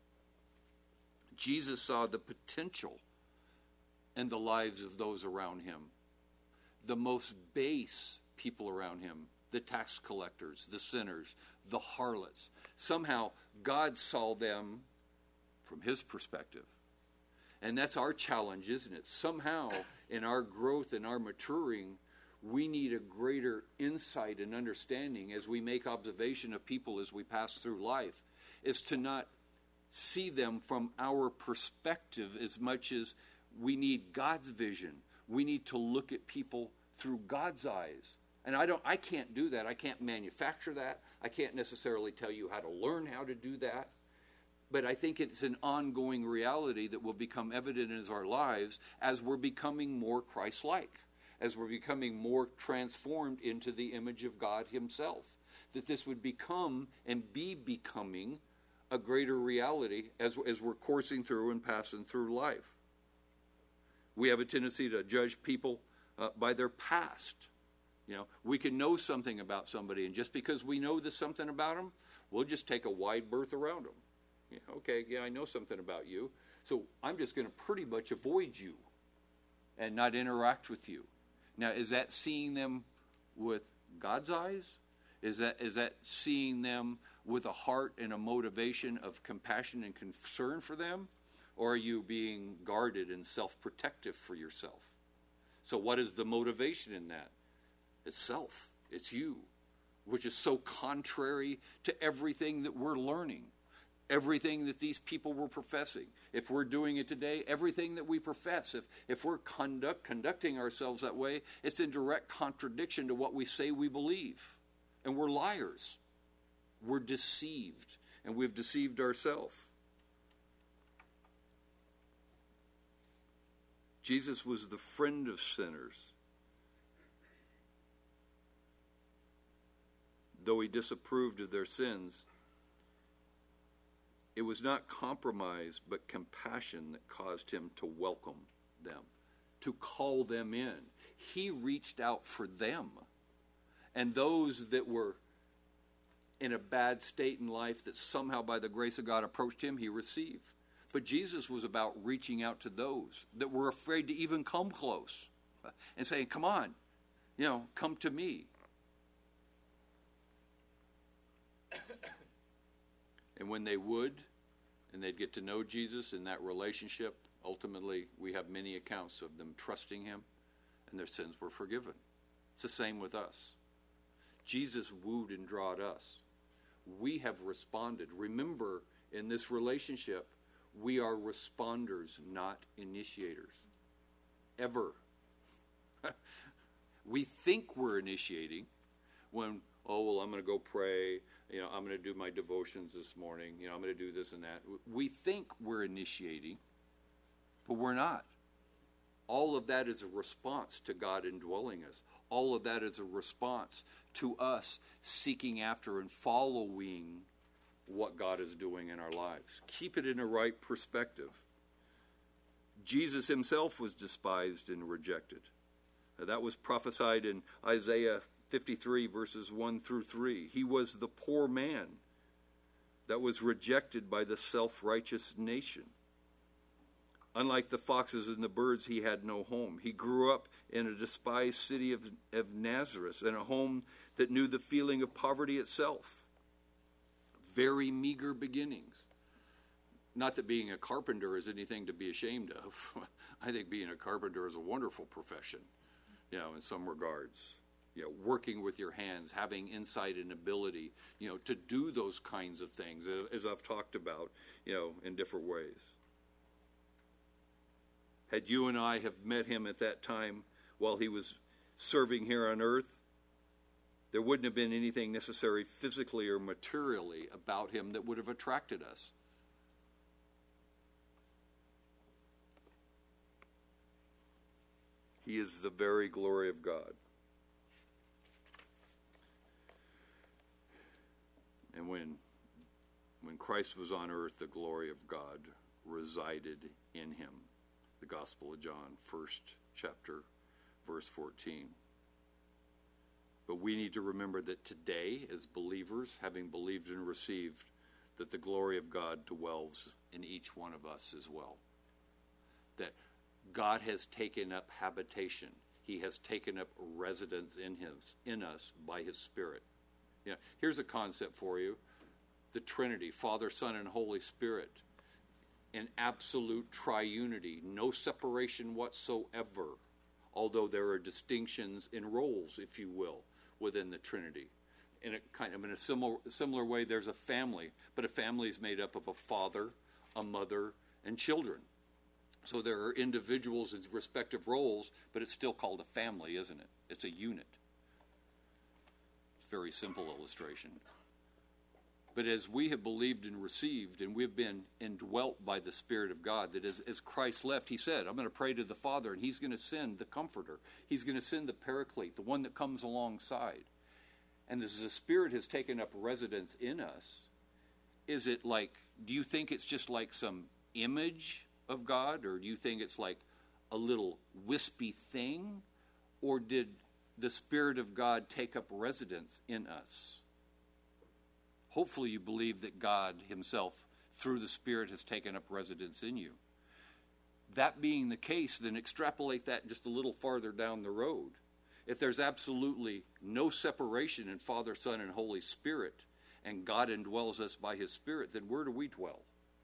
Jesus saw the potential in the lives of those around him. The most base people around him, the tax collectors, the sinners, the harlots. Somehow, God saw them from his perspective. And that's our challenge, isn't it? Somehow, in our growth and our maturing, we need a greater insight and understanding as we make observation of people as we pass through life, is to not see them from our perspective as much as we need God's vision. We need to look at people through God's eyes. And I can't do that. I can't manufacture that. I can't necessarily tell you how to learn how to do that. But I think it's an ongoing reality that will become evident in our lives as we're becoming more Christ-like, as we're becoming more transformed into the image of God himself. That this would become and be becoming a greater reality as we're coursing through and passing through life. We have a tendency to judge people by their past. You know, we can know something about somebody, and just because we know there's something about them, we'll just take a wide berth around them. You know, okay, yeah, I know something about you, so I'm just going to pretty much avoid you and not interact with you. Now, is that seeing them with God's eyes? Is that seeing them with a heart and a motivation of compassion and concern for them? Or are you being guarded and self-protective for yourself? So what is the motivation in that? It's self. It's you, which is so contrary to everything that we're learning, everything that these people were professing. If we're doing it today, everything that we profess, if we're conducting ourselves that way, it's in direct contradiction to what we say we believe. And we're liars. We're deceived, and we've deceived ourselves. Jesus was the friend of sinners. Though he disapproved of their sins, it was not compromise but compassion that caused him to welcome them, to call them in. He reached out for them. And those that were in a bad state in life that somehow by the grace of God approached him, he received. But Jesus was about reaching out to those that were afraid to even come close and saying, come on, come to me. And when they would, and they'd get to know Jesus in that relationship, ultimately we have many accounts of them trusting him and their sins were forgiven. It's the same with us. Jesus wooed and drawed us. We have responded. Remember, in this relationship, we are responders, not initiators. Ever. We think we're initiating when, I'm going to go pray. I'm going to do my devotions this morning. I'm going to do this and that. We think we're initiating, but we're not. All of that is a response to God indwelling us. All of that is a response to us seeking after and following what God is doing in our lives. Keep it in a right perspective. Jesus himself was despised and rejected. That was prophesied in Isaiah 53, verses 1 through 3. He was the poor man that was rejected by the self-righteous nation. Unlike the foxes and the birds, he had no home. He grew up in a despised city of Nazareth, in a home that knew the feeling of poverty itself. Very meager beginnings. Not that being a carpenter is anything to be ashamed of. I think being a carpenter is a wonderful profession, in some regards. Working with your hands, having insight and ability, to do those kinds of things, as I've talked about, in different ways. Had you and I have met him at that time while he was serving here on earth, there wouldn't have been anything necessary physically or materially about him that would have attracted us. He is the very glory of God. And when Christ was on earth, the glory of God resided in him. The Gospel of John, 1st chapter, verse 14. But we need to remember that today, as believers, having believed and received, that the glory of God dwells in each one of us as well. That God has taken up habitation. He has taken up residence in us by his Spirit. Here's a concept for you. The Trinity, Father, Son, and Holy Spirit, in absolute triunity, no separation whatsoever, although there are distinctions in roles, if you will, within the Trinity. In a similar way, there's a family, but a family is made up of a father, a mother, and children. So there are individuals in respective roles, but it's still called a family, isn't it? It's a unit. It's a very simple illustration. But as we have believed and received, and we've been indwelt by the Spirit of God, that as Christ left, he said, I'm going to pray to the Father, and he's going to send the Comforter. He's going to send the Paraclete, the one that comes alongside. And as the Spirit has taken up residence in us, is it like, do you think it's just like some image of God, or do you think it's like a little wispy thing, or did the Spirit of God take up residence in us? Hopefully you believe that God himself, through the Spirit, has taken up residence in you. That being the case, then extrapolate that just a little farther down the road. If there's absolutely no separation in Father, Son, and Holy Spirit, and God indwells us by his Spirit, then where do we dwell?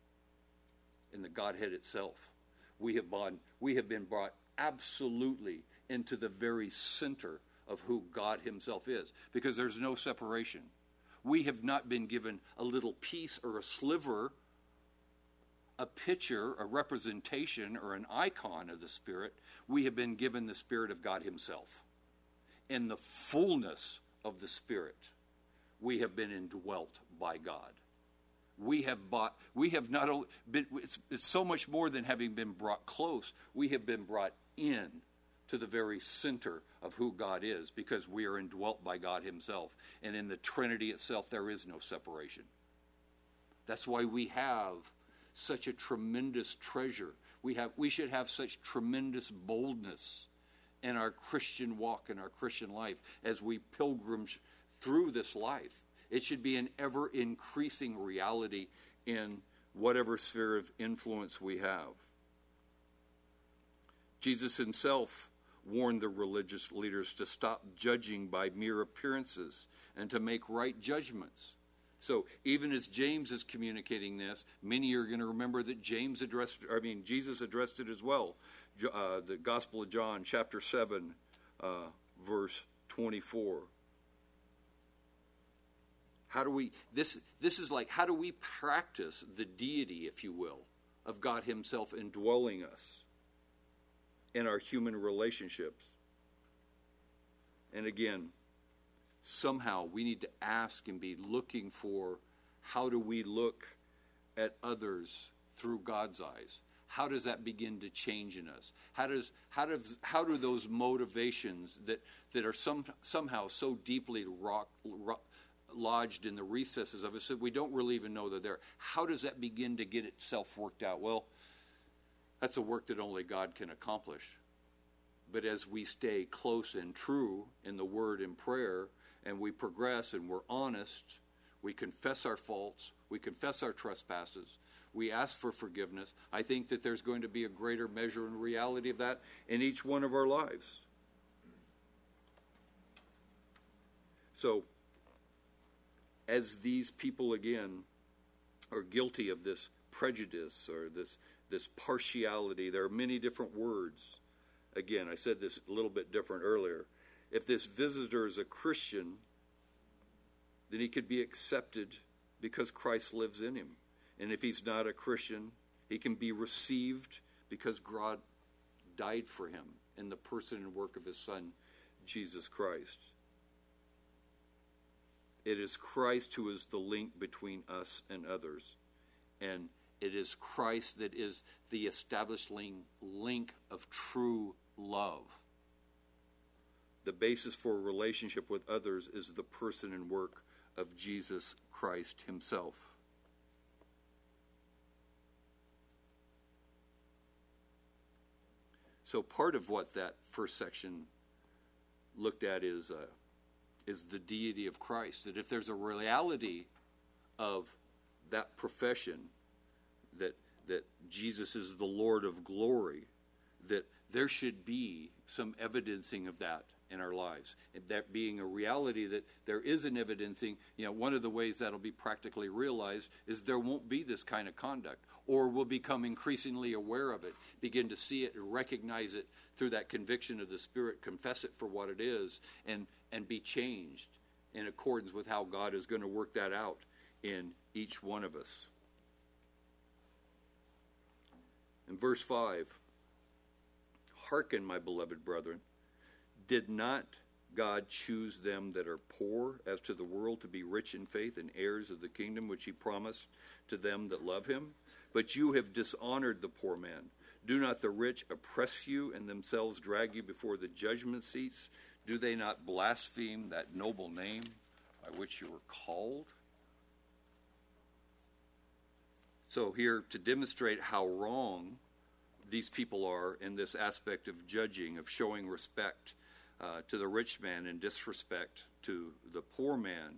In the Godhead itself. We have been brought absolutely into the very center of who God himself is, because there's no separation. We have not been given a little piece or a sliver, a picture, a representation, or an icon of the Spirit. We have been given the Spirit of God himself. In the fullness of the Spirit, we have been indwelt by God. We have not only been, it's so much more than having been brought close. We have been brought in to the very center of who God is, because we are indwelt by God himself. And in the Trinity itself, there is no separation. That's why we have such a tremendous treasure. We should have such tremendous boldness in our Christian walk, in our Christian life, as we pilgrim through this life. It should be an ever-increasing reality in whatever sphere of influence we have. Jesus himself warned the religious leaders to stop judging by mere appearances and to make right judgments. So even as James is communicating this, many are going to remember that Jesus addressed it as well. The Gospel of John, chapter 7, verse 24. This is like, how do we practice the deity, if you will, of God himself indwelling us in our human relationships? And again, somehow we need to ask and be looking for, how do we look at others through God's eyes? How does that begin to change in us? How do those motivations that are somehow so deeply lodged in the recesses of us that we don't really even know they're there, how does that begin to get itself worked out? Well, that's a work that only God can accomplish. But as we stay close and true in the Word and prayer, and we progress and we're honest, We confess our faults. We confess our trespasses. We ask for forgiveness. I think that there's going to be a greater measure and reality of that in each one of our lives. So, as these people again are guilty of this prejudice or this partiality, there are many different words. Again, I said this a little bit different earlier. If this visitor is a Christian, then he could be accepted because Christ lives in him. And if he's not a Christian, he can be received because God died for him in the person and work of his Son, Jesus Christ. It is Christ who is the link between us and others. And it is Christ that is the establishing link of true love. The basis for a relationship with others is the person and work of Jesus Christ himself. So part of what that first section looked at is the deity of Christ. That if there's a reality of that profession, that Jesus is the Lord of glory, that there should be some evidencing of that in our lives. And that being a reality that there is an evidencing, one of the ways that'll be practically realized is there won't be this kind of conduct, or we'll become increasingly aware of it, begin to see it and recognize it through that conviction of the Spirit, confess it for what it is, and be changed in accordance with how God is going to work that out in each one of us. In verse 5, hearken, my beloved brethren, did not God choose them that are poor as to the world to be rich in faith and heirs of the kingdom which he promised to them that love him? But you have dishonored the poor man. Do not the rich oppress you and themselves drag you before the judgment seats? Do they not blaspheme that noble name by which you were called? So here, to demonstrate how wrong these people are in this aspect of judging, of showing respect to the rich man and disrespect to the poor man.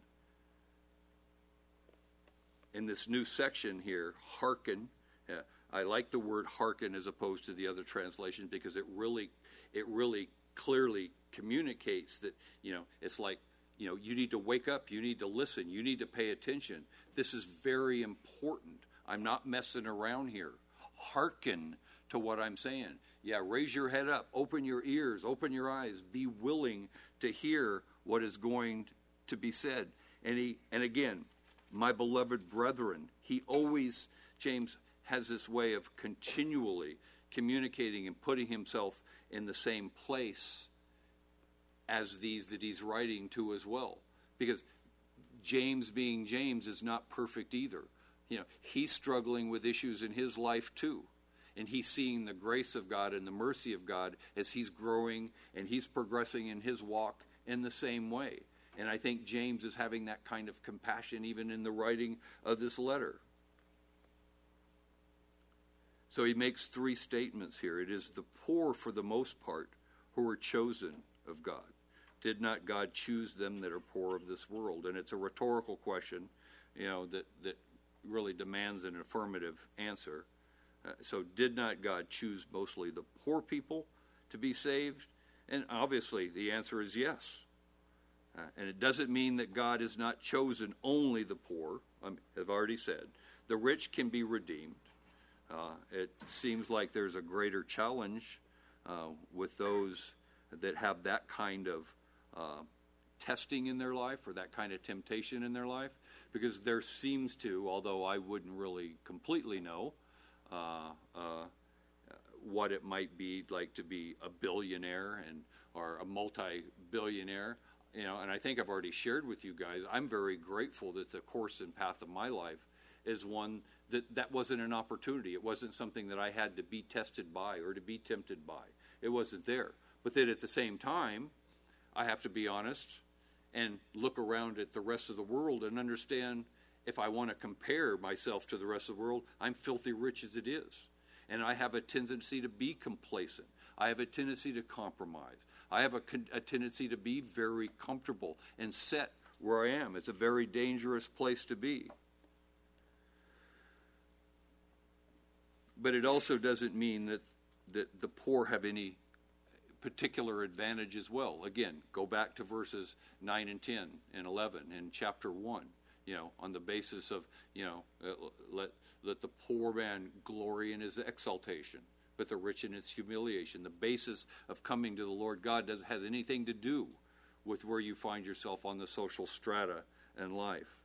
In this new section here, hearken. I like the word hearken as opposed to the other translations because it really clearly communicates that, it's like, you need to wake up, you need to listen, you need to pay attention. This is very important. I'm not messing around here. Hearken to what I'm saying. Yeah, raise your head up, open your ears, open your eyes, be willing to hear what is going to be said. And again, my beloved brethren, James has this way of continually communicating and putting himself in the same place as these that he's writing to as well. Because James being James is not perfect either. He's struggling with issues in his life too. And he's seeing the grace of God and the mercy of God as he's growing and he's progressing in his walk in the same way. And I think James is having that kind of compassion even in the writing of this letter. So he makes three statements here. It is the poor, for the most part, who are chosen of God. Did not God choose them that are poor of this world? And it's a rhetorical question, that really demands an affirmative answer. So did not God choose mostly the poor people to be saved? And obviously the answer is yes. And it doesn't mean that God has not chosen only the poor. I've already said. The rich can be redeemed. It seems like there's a greater challenge with those that have that kind of testing in their life or that kind of temptation in their life, because there seems to, although I wouldn't really completely know, what it might be like to be a billionaire or a multi-billionaire, and I think I've already shared with you guys, I'm very grateful that the course and path of my life is one that wasn't an opportunity. It wasn't something that I had to be tested by or to be tempted by. It wasn't there. But then at the same time, I have to be honest and look around at the rest of the world and understand, if I want to compare myself to the rest of the world, I'm filthy rich as it is. And I have a tendency to be complacent. I have a tendency to compromise. I have a tendency to be very comfortable and set where I am. It's a very dangerous place to be. But it also doesn't mean that the poor have any particular advantage as well. Again, go back to verses 9 and 10 and 11 in chapter 1, on the basis of, let the poor man glory in his exaltation, but the rich in his humiliation. The basis of coming to the Lord God doesn't have anything to do with where you find yourself on the social strata in life.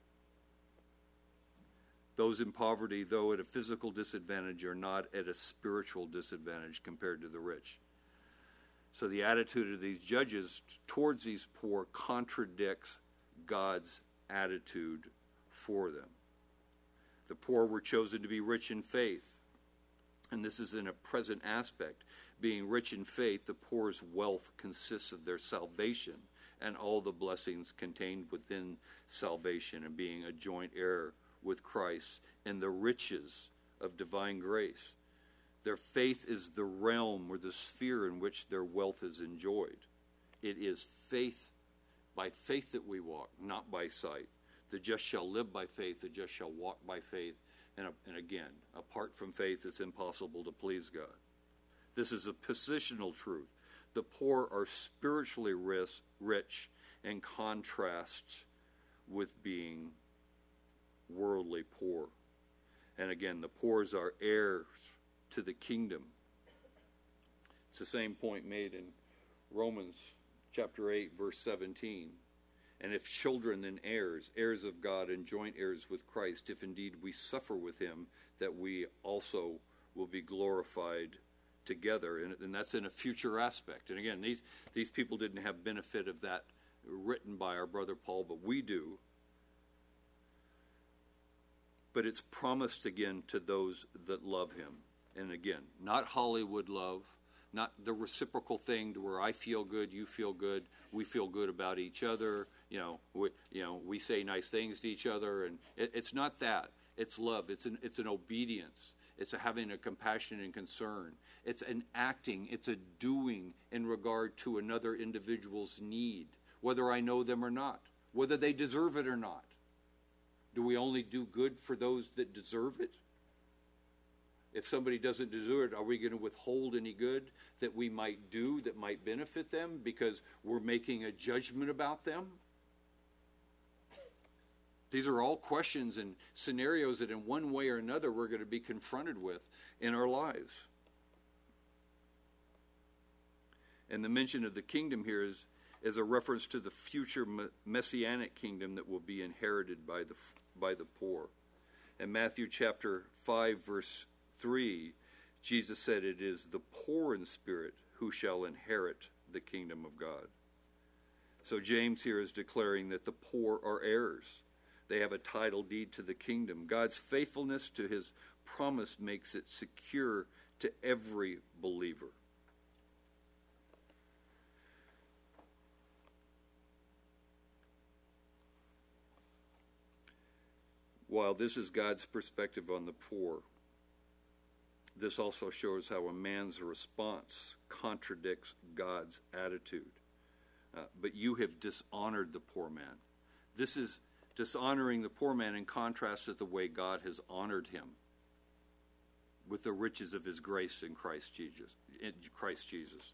Those in poverty, though at a physical disadvantage, are not at a spiritual disadvantage compared to the rich. So the attitude of these judges towards these poor contradicts God's attitude for them. The poor were chosen to be rich in faith. And this is in a present aspect. Being rich in faith, the poor's wealth consists of their salvation and all the blessings contained within salvation, and being a joint heir with Christ and the riches of divine grace. Their faith is the realm or the sphere in which their wealth is enjoyed. It is faith, by faith that we walk, not by sight. The just shall live by faith, the just shall walk by faith. And again, apart from faith, it's impossible to please God. This is a positional truth. The poor are spiritually rich in contrast with being worldly poor. And again, the poor are heirs to the kingdom. It's the same point made in Romans chapter 8, verse 17. And if children, then heirs, heirs of God and joint heirs with Christ, if indeed we suffer with him, that we also will be glorified together. And that's in a future aspect. And again, these people didn't have benefit of that written by our brother Paul, but we do. But it's promised again to those that love him. And again, not Hollywood love, not the reciprocal thing to where I feel good, you feel good, we feel good about each other. We say nice things to each other, and it's not that. It's love. It's an obedience. It's having a compassion and concern. It's an acting. It's a doing in regard to another individual's need, whether I know them or not, whether they deserve it or not. Do we only do good for those that deserve it? If somebody doesn't deserve it, are we going to withhold any good that we might do that might benefit them because we're making a judgment about them? These are all questions and scenarios that in one way or another we're going to be confronted with in our lives. And the mention of the kingdom here is a reference to the future messianic kingdom that will be inherited by the poor. In Matthew chapter 5, verse 3, Jesus said, "It is the poor in spirit who shall inherit the kingdom of God." So James here is declaring that the poor are heirs. They have a title deed to the kingdom. God's faithfulness to his promise makes it secure to every believer. While this is God's perspective on the poor, this also shows how a man's response contradicts God's attitude. But you have dishonored the poor man. This is dishonoring the poor man in contrast to the way God has honored him with the riches of his grace in Christ Jesus.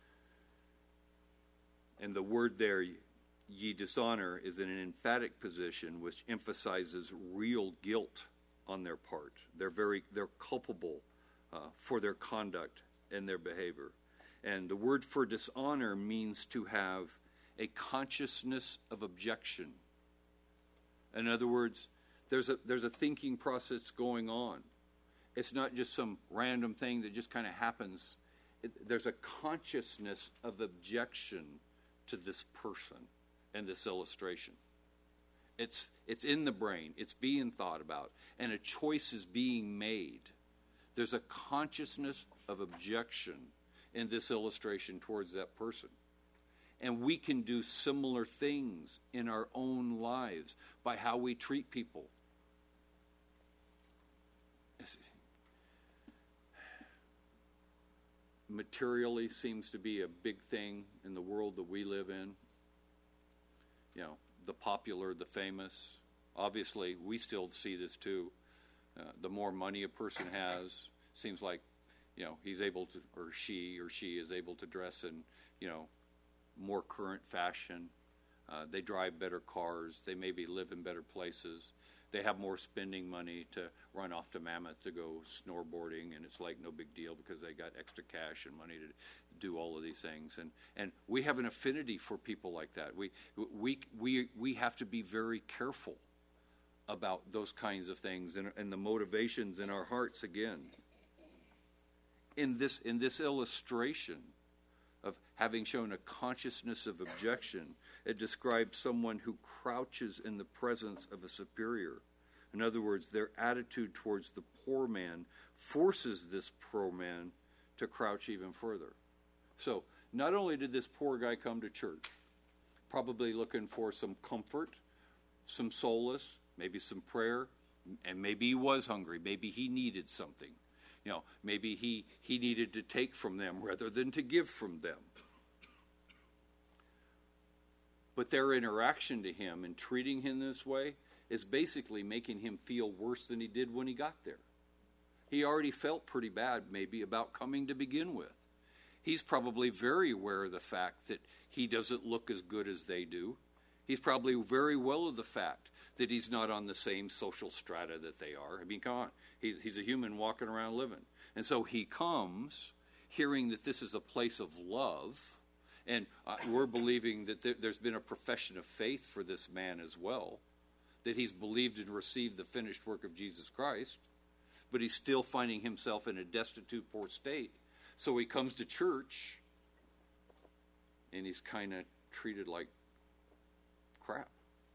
And the word there, ye dishonor, is in an emphatic position which emphasizes real guilt on their part. They're culpable for their conduct and their behavior. And the word for dishonor means to have a consciousness of objection. In other words, there's a thinking process going on. It's not just some random thing that just kind of happens. There's a consciousness of objection to this person and this illustration. It's in the brain. It's being thought about. And a choice is being made. There's a consciousness of objection in this illustration towards that person. And we can do similar things in our own lives by how we treat people. Materially seems to be a big thing in the world that we live in. the popular, the famous. Obviously, we still see this too. The more money a person has, seems like, he's able to, or she is able to dress in, more current fashion. They drive better cars. They maybe live in better places. They have more spending money to run off to Mammoth to go snowboarding, and it's like no big deal because they got extra cash and money to do all of these things. And we have an affinity for people like that. We have to be very careful about those kinds of things and the motivations in our hearts again. In this illustration of having shown a consciousness of objection, it describes someone who crouches in the presence of a superior. In other words, their attitude towards the poor man forces this poor man to crouch even further. So, not only did this poor guy come to church, probably looking for some comfort, some solace, maybe some prayer, and maybe he was hungry, maybe he needed something. Maybe he needed to take from them rather than to give from them. But their interaction to him and treating him this way is basically making him feel worse than he did when he got there. He already felt pretty bad maybe about coming to begin with. He's probably very aware of the fact that he doesn't look as good as they do. He's probably very well of the fact that he's not on the same social strata that they are. I mean, come on. He's a human walking around living. And so he comes hearing that this is a place of love, and we're believing that there's been a profession of faith for this man as well, that he's believed and received the finished work of Jesus Christ, but he's still finding himself in a destitute, poor state. So he comes to church, and he's kind of treated like crap.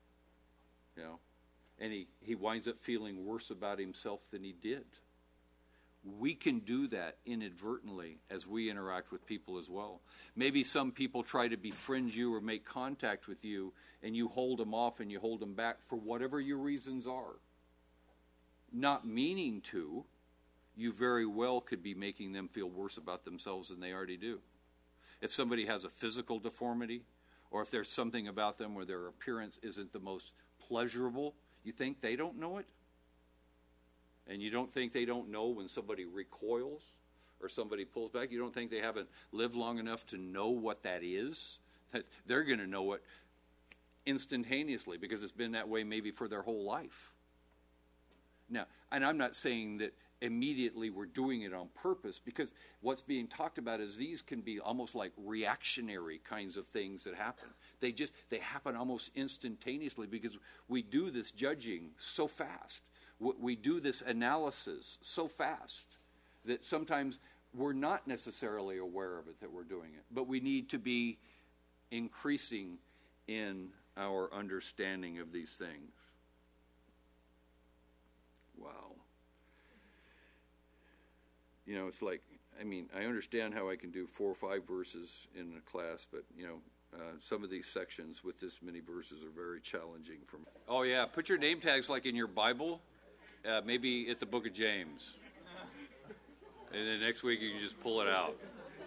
And he winds up feeling worse about himself than he did. We can do that inadvertently as we interact with people as well. Maybe some people try to befriend you or make contact with you, and you hold them off and you hold them back for whatever your reasons are. Not meaning to, you very well could be making them feel worse about themselves than they already do. If somebody has a physical deformity, or if there's something about them where their appearance isn't the most pleasurable, you think they don't know it? And you don't think they don't know when somebody recoils or somebody pulls back? You don't think they haven't lived long enough to know what that is? That they're going to know it instantaneously because it's been that way maybe for their whole life. Now, and I'm not saying that immediately we're doing it on purpose, because what's being talked about is these can be almost like reactionary kinds of things that happen. They happen almost instantaneously because we do this judging so fast. We do this analysis so fast that sometimes we're not necessarily aware of it that we're doing it. But we need to be increasing in our understanding of these things. Wow. It's like, I understand how I can do 4 or 5 verses in a class, but, some of these sections with this many verses are very challenging for me. Oh, yeah, put your name tags like in your Bible. Maybe it's the book of James. And then next week you can just pull it out.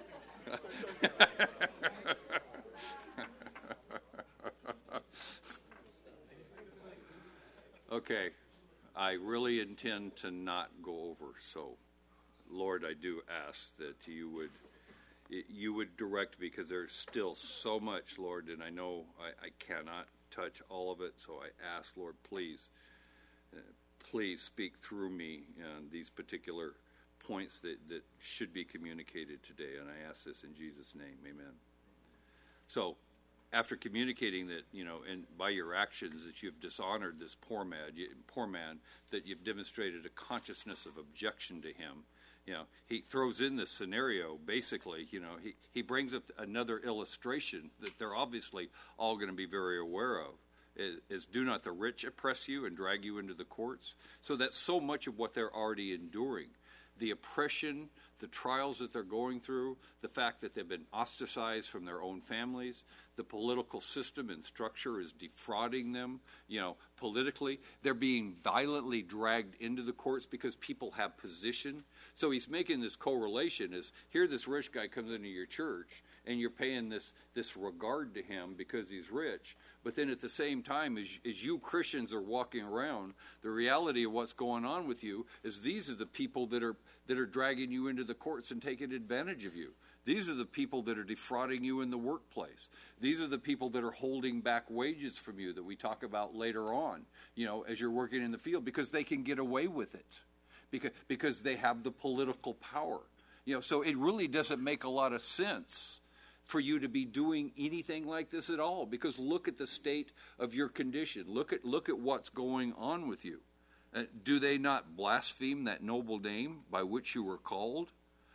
Okay, I really intend to not go over, so Lord, I do ask that you would direct me, because there's still so much, Lord, and I know I cannot touch all of it, so I ask, Lord, please speak through me on these particular points that should be communicated today, and I ask this in Jesus' name, amen. So, after communicating that, and by your actions that you've dishonored this poor man, that you've demonstrated a consciousness of objection to him, he throws in this scenario, basically, he brings up another illustration that they're obviously all going to be very aware of, is do not the rich oppress you and drag you into the courts? So that's so much of what they're already enduring. The oppression, the trials that they're going through, the fact that they've been ostracized from their own families, the political system and structure is defrauding them, politically. They're being violently dragged into the courts because people have position. So he's making this correlation is, here this rich guy comes into your church, and you're paying this regard to him because he's rich. But then at the same time, as you Christians are walking around, the reality of what's going on with you is these are the people that are dragging you into the courts and taking advantage of you. These are the people that are defrauding you in the workplace. These are the people that are holding back wages from you that we talk about later on, as you're working in the field, because they can get away with it, because they have the political power. So it really doesn't make a lot of sense for you to be doing anything like this at all, because look at the state of your condition. Look at what's going on with you. Do they not blaspheme that noble name by which you were called?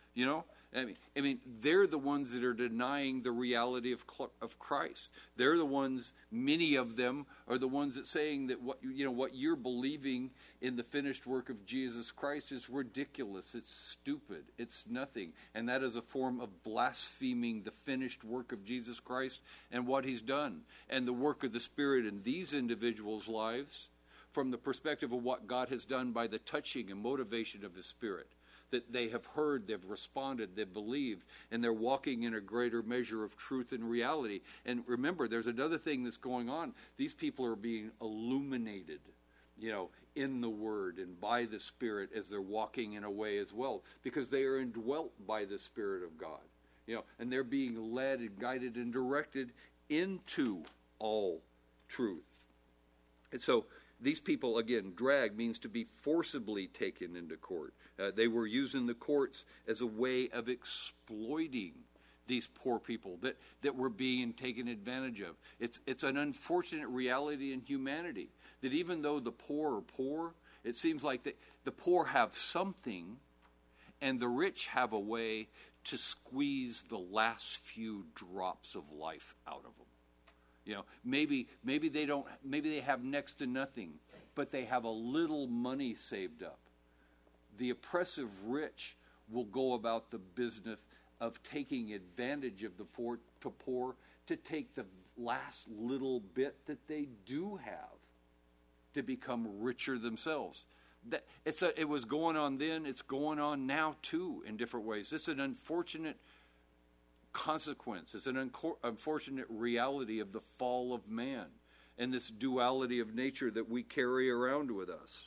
I mean, they're the ones that are denying the reality of Christ. They're the ones, many of them are the ones that saying that what you're believing in the finished work of Jesus Christ is ridiculous. It's stupid. It's nothing. And that is a form of blaspheming the finished work of Jesus Christ and what he's done. And the work of the Spirit in these individuals' lives from the perspective of what God has done by the touching and motivation of his Spirit. That they have heard, they've responded, they've believed, and they're walking in a greater measure of truth and reality. And remember, there's another thing that's going on. These people are being illuminated, in the Word and by the Spirit as they're walking in a way as well, because they are indwelt by the Spirit of God, and they're being led and guided and directed into all truth. And so, these people, again, drag means to be forcibly taken into court. They were using the courts as a way of exploiting these poor people that were being taken advantage of. It's an unfortunate reality in humanity that even though the poor are poor, it seems like the poor have something and the rich have a way to squeeze the last few drops of life out of them. Maybe they have next to nothing, but they have a little money saved up. The oppressive rich will go about the business of taking advantage of the poor to take the last little bit that they do have to become richer themselves. It was going on then, it's going on now too in different ways. It's an unfortunate consequence. It's an unfortunate reality of the fall of man and this duality of nature that we carry around with us.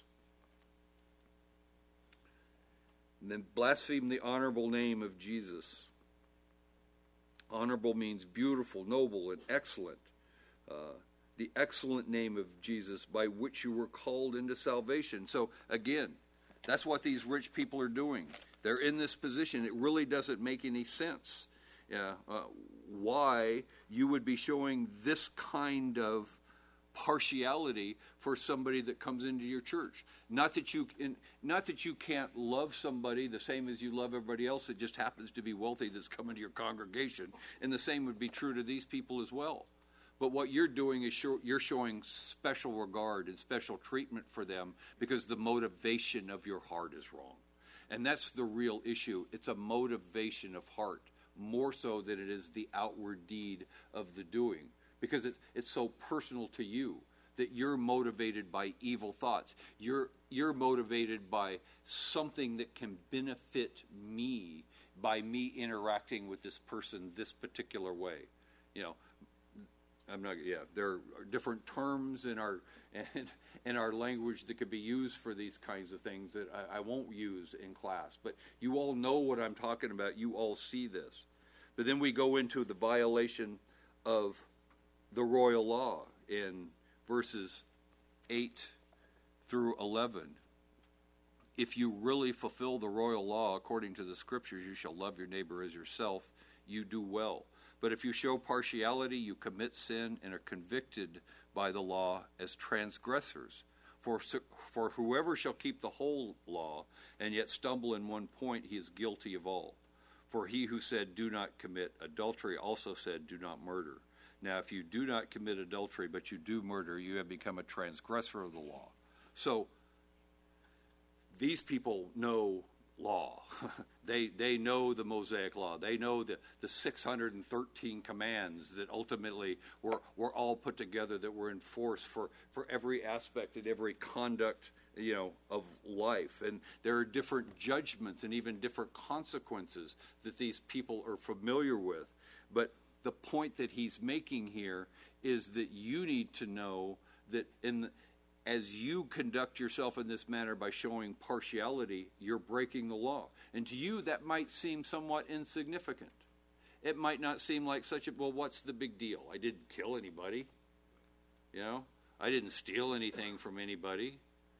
And then blaspheme the honorable name of Jesus. Honorable means beautiful, noble, and excellent. The excellent name of Jesus by which you were called into salvation. So again, that's what these rich people are doing. They're in this position. It really doesn't make any sense. Why you would be showing this kind of partiality for somebody that comes into your church. Not that you can't love somebody the same as you love everybody else that just happens to be wealthy that's coming to your congregation. And the same would be true to these people as well. But what you're doing is you're showing special regard and special treatment for them because the motivation of your heart is wrong. And that's the real issue. It's a motivation of heart, more so than it is the outward deed of the doing. Because it's so personal to you that you're motivated by evil thoughts. You're motivated by something that can benefit me by me interacting with this person this particular way. There are different terms in our language that could be used for these kinds of things that I won't use in class. But you all know what I'm talking about. You all see this. But then we go into the violation of the royal law in verses 8 through 11. If you really fulfill the royal law according to the Scriptures, you shall love your neighbor as yourself, you do well. But if you show partiality, you commit sin and are convicted by the law as transgressors. For whoever shall keep the whole law and yet stumble in one point, he is guilty of all. For he who said, do not commit adultery, also said, do not murder. Now, if you do not commit adultery, but you do murder, you have become a transgressor of the law. So, these people know law. They know the Mosaic law. They know the 613 commands that ultimately were all put together, that were enforced for every aspect and every conduct, of life. And there are different judgments and even different consequences that these people are familiar with. But the point that he's making here is that you need to know that as you conduct yourself in this manner by showing partiality, you're breaking the law. And to you, that might seem somewhat insignificant. It might not seem like well, what's the big deal? I didn't kill anybody. I didn't steal anything from anybody.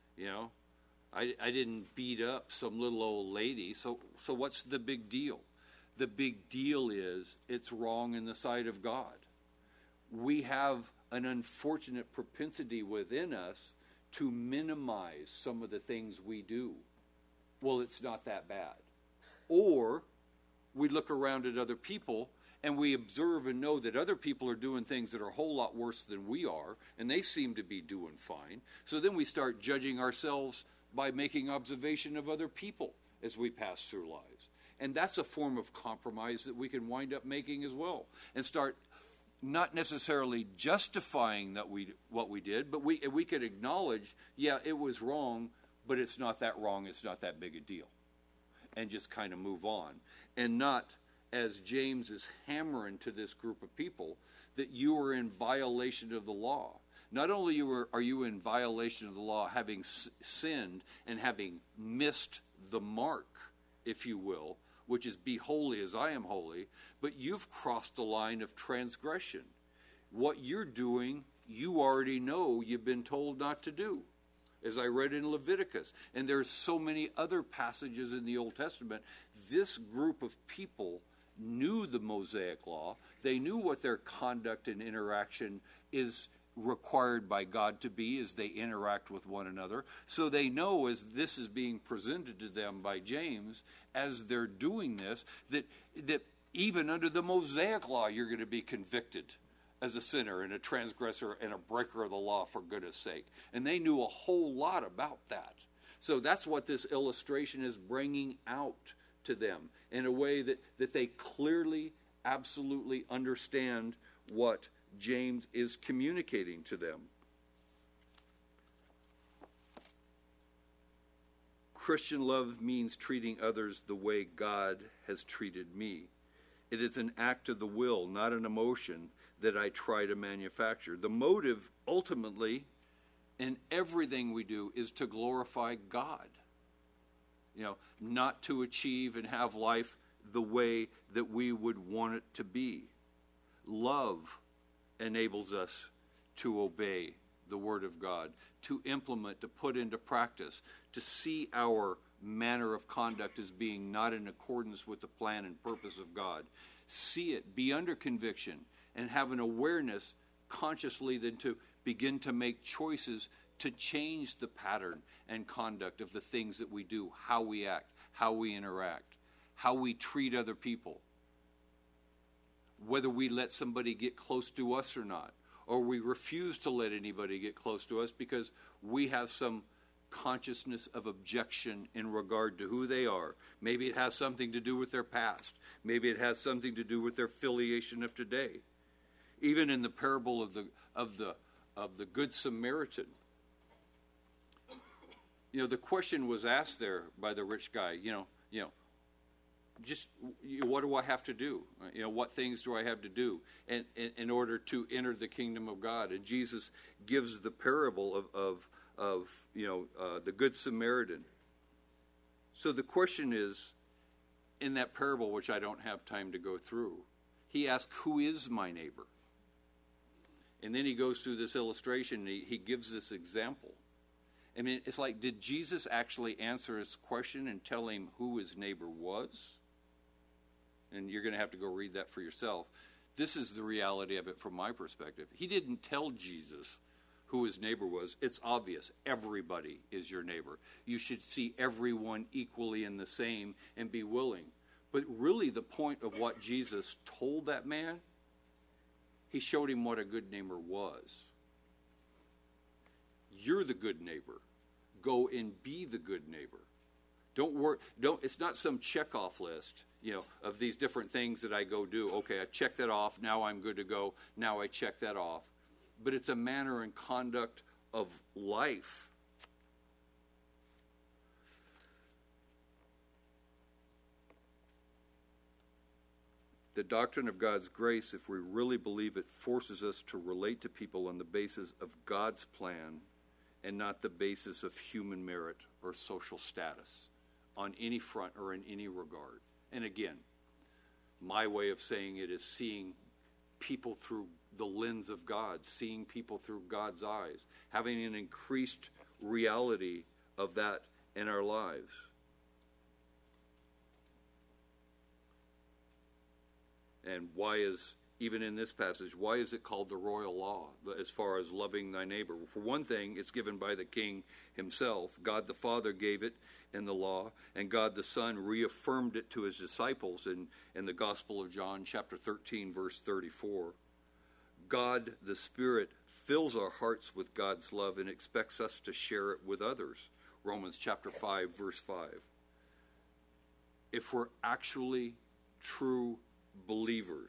I didn't beat up some little old lady. So what's the big deal? The big deal is it's wrong in the sight of God. We have an unfortunate propensity within us to minimize some of the things we do. Well, it's not that bad. Or we look around at other people and we observe and know that other people are doing things that are a whole lot worse than we are, and they seem to be doing fine. So then we start judging ourselves by making observation of other people as we pass through lives. And that's a form of compromise that we can wind up making as well, and start not necessarily justifying what we did, but we could acknowledge, yeah, it was wrong, but it's not that wrong, it's not that big a deal, and just kind of move on. And not, as James is hammering to this group of people, that you are in violation of the law. Not only are you in violation of the law, having sinned and having missed the mark, if you will, which is be holy as I am holy, but you've crossed the line of transgression. What you're doing, you already know you've been told not to do, as I read in Leviticus. And there's so many other passages in the Old Testament. This group of people knew the Mosaic law. They knew what their conduct and interaction is required by God to be as they interact with one another. So they know, as this is being presented to them by James, as they're doing this, that even under the Mosaic law, you're going to be convicted as a sinner and a transgressor and a breaker of the law, for goodness sake. And they knew a whole lot about that. So that's what this illustration is bringing out to them in a way that they clearly, absolutely understand what James is communicating to them. Christian love means treating others the way God has treated me. It is an act of the will, not an emotion that I try to manufacture. The motive, ultimately, in everything we do, is to glorify God. Not to achieve and have life the way that we would want it to be. Love enables us to obey the Word of God, to implement, to put into practice, to see our manner of conduct as being not in accordance with the plan and purpose of God. See it, be under conviction, and have an awareness consciously then to begin to make choices to change the pattern and conduct of the things that we do, how we act, how we interact, how we treat other people. Whether we let somebody get close to us or not, or we refuse to let anybody get close to us because we have some consciousness of objection in regard to who they are. Maybe it has something to do with their past. Maybe it has something to do with their affiliation of today. Even in the parable of the Good Samaritan, the question was asked there by the rich guy. Just what do I have to do? What things do I have to do in order to enter the kingdom of God? And Jesus gives the parable of the Good Samaritan. So the question is, in that parable, which I don't have time to go through, he asks, who is my neighbor? And then he goes through this illustration, and he gives this example. I mean, it's like, did Jesus actually answer his question and tell him who his neighbor was? And you're going to have to go read that for yourself. This is the reality of it from my perspective. He didn't tell Jesus who his neighbor was. It's obvious. Everybody is your neighbor. You should see everyone equally in the same and be willing. But really the point of what Jesus told that man, he showed him what a good neighbor was. You're the good neighbor. Go and be the good neighbor. Don't worry. Don't. It's not some checkoff list, of these different things that I go do. Okay, I've checked that off. Now I'm good to go. Now I check that off. But it's a manner and conduct of life. The doctrine of God's grace, if we really believe it, forces us to relate to people on the basis of God's plan and not the basis of human merit or social status on any front or in any regard. And again, my way of saying it is seeing people through the lens of God, seeing people through God's eyes, having an increased reality of that in our lives. And why is, even in this passage, why is it called the royal law as far as loving thy neighbor? For one thing, it's given by the king himself. God the Father gave it in the law, and God the Son reaffirmed it to his disciples in the Gospel of John, chapter 13, verse 34. God the Spirit fills our hearts with God's love and expects us to share it with others. Romans chapter 5, verse 5. If we're actually true believers,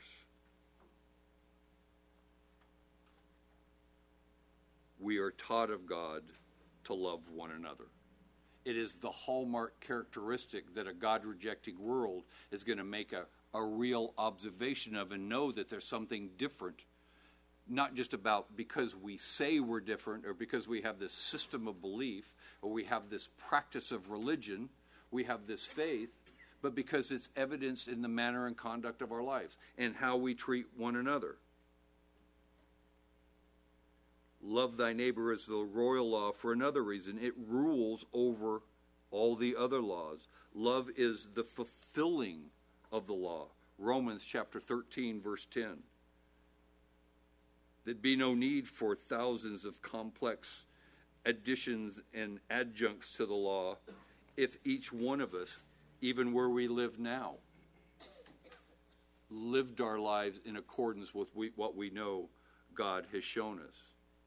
we are taught of God to love one another. It is the hallmark characteristic that a God-rejecting world is going to make a real observation of and know that there's something different. Not just about because we say we're different or because we have this system of belief or we have this practice of religion, we have this faith, but because it's evidenced in the manner and conduct of our lives and how we treat one another. Love thy neighbor is the royal law for another reason. It rules over all the other laws. Love is the fulfilling of the law. Romans chapter 13, verse 10. There'd be no need for thousands of complex additions and adjuncts to the law if each one of us, even where we live now, lived our lives in accordance with what we know God has shown us.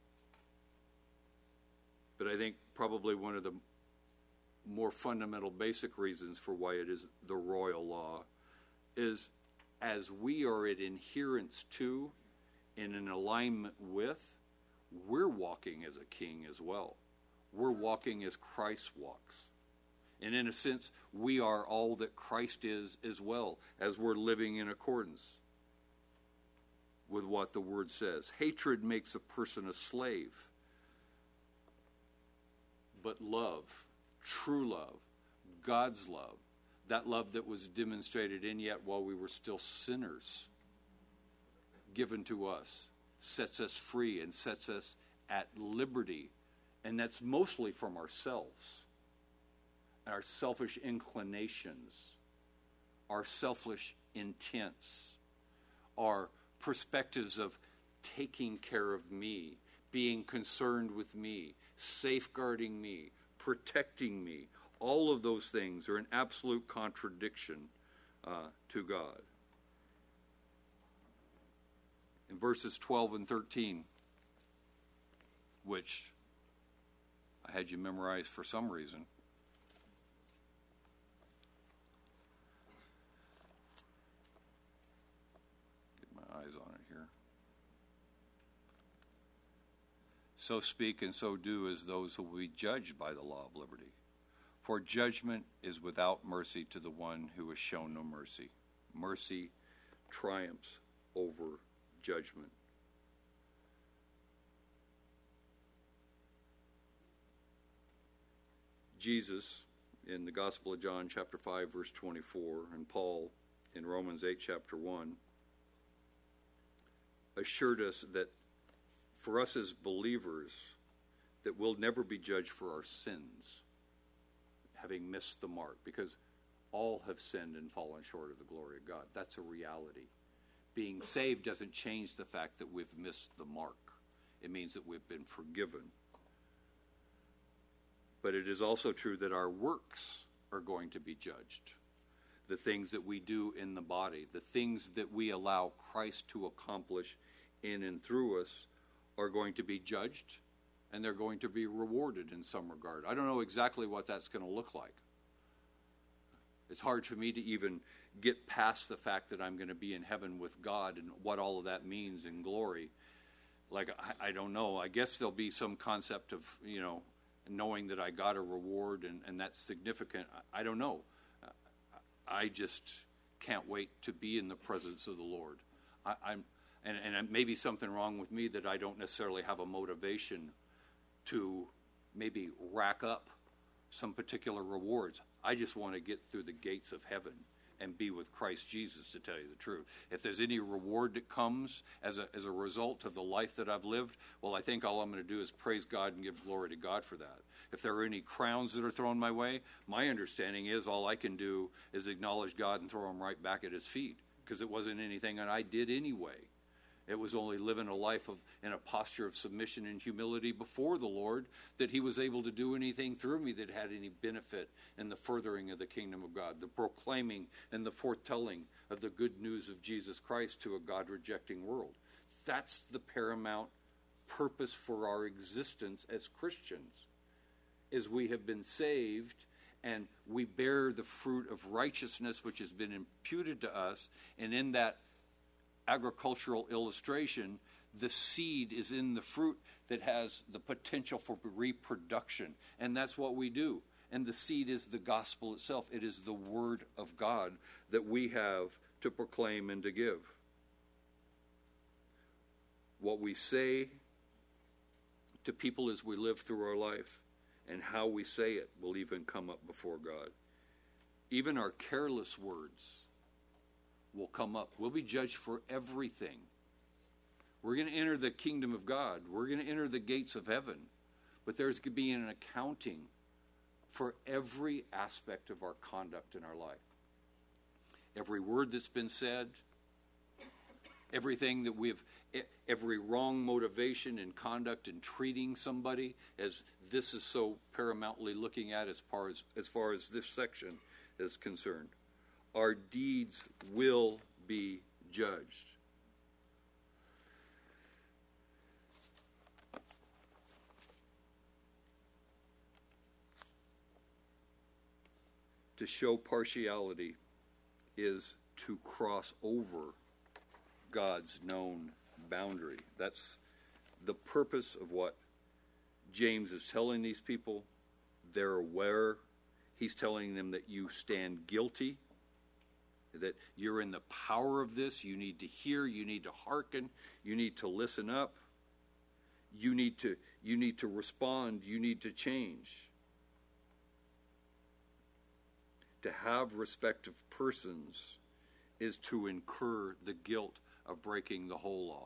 But I think probably one of the more fundamental basic reasons for why it is the royal law is as we are in adherence to and in alignment with, we're walking as a king as well. We're walking as Christ walks. And in a sense, we are all that Christ is as well, as we're living in accordance with what the Word says. Hatred makes a person a slave. But love, true love, God's love, that love that was demonstrated in yet while we were still sinners, given to us, sets us free and sets us at liberty. And that's mostly from ourselves, our selfish inclinations, our selfish intents, our perspectives of taking care of me, being concerned with me, safeguarding me, protecting me. All of those things are an absolute contradiction to God. In verses 12 and 13, which I had you memorize for some reason, get my eyes on it here. So speak and so do as those who will be judged by the law of liberty. For judgment is without mercy to the one who has shown no mercy. Mercy triumphs over judgment. Jesus, in the Gospel of John, chapter 5, verse 24, and Paul in Romans 8, chapter 1, assured us that for us as believers, that we'll never be judged for our sins, having missed the mark, because all have sinned and fallen short of the glory of God. That's a reality. Being saved doesn't change the fact that we've missed the mark. It means that we've been forgiven. But it is also true that our works are going to be judged. The things that we do in the body, the things that we allow Christ to accomplish in and through us are going to be judged, and they're going to be rewarded in some regard. I don't know exactly what that's going to look like. It's hard for me to even get past the fact that I'm going to be in heaven with God and what all of that means in glory. Like, I don't know. I guess there'll be some concept of, knowing that I got a reward and that's significant. I don't know. I just can't wait to be in the presence of the Lord. And maybe something wrong with me that I don't necessarily have a motivation to maybe rack up some particular rewards. I just want to get through the gates of heaven and be with Christ Jesus, to tell you the truth. If there's any reward that comes as a result of the life that I've lived, well, I think all I'm going to do is praise God and give glory to God for that. If there are any crowns that are thrown my way, my understanding is all I can do is acknowledge God and throw them right back at his feet, because it wasn't anything that I did anyway. It was only living a life in a posture of submission and humility before the Lord that he was able to do anything through me that had any benefit in the furthering of the kingdom of God, the proclaiming and the foretelling of the good news of Jesus Christ to a God-rejecting world. That's the paramount purpose for our existence as Christians, is we have been saved and we bear the fruit of righteousness which has been imputed to us, and in that agricultural illustration, the seed is in the fruit that has the potential for reproduction, and that's what we do. And the seed is the gospel itself. It is the word of God that we have to proclaim and to give. What we say to people as we live through our life and how we say it will even come up before God. Even our careless words will come up. We'll be judged for everything. We're going to enter the kingdom of God. We're going to enter the gates of heaven. But there's going to be an accounting for every aspect of our conduct in our life. Every word that's been said, everything that every wrong motivation in conduct in treating somebody, as this is so paramountly looking at as far as this section is concerned. Our deeds will be judged. To show partiality is to cross over God's known boundary. That's the purpose of what James is telling these people. They're aware. He's telling them that you stand guilty, that you're in the power of this. You need to hear, you need to hearken, you need to listen up, you need to respond, you need to change. To have respect of persons is to incur the guilt of breaking the whole law.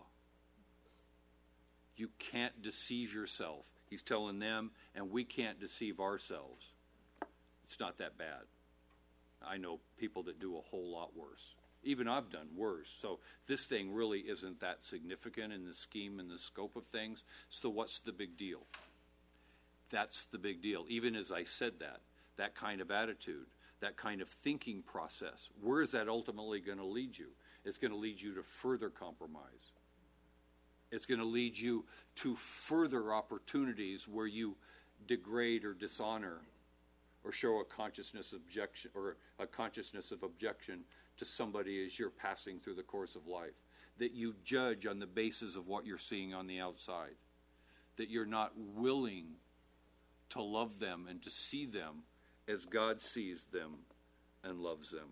You can't deceive yourself. He's telling them, and we can't deceive ourselves. It's not that bad. I know people that do a whole lot worse. Even I've done worse. So this thing really isn't that significant in the scheme and the scope of things. So what's the big deal? That's the big deal. Even as I said that kind of attitude, that kind of thinking process, where is that ultimately going to lead you? It's going to lead you to further compromise. It's going to lead you to further opportunities where you degrade or dishonor or show a consciousness of objection to somebody as you're passing through the course of life. That you judge on the basis of what you're seeing on the outside. That you're not willing to love them and to see them as God sees them and loves them.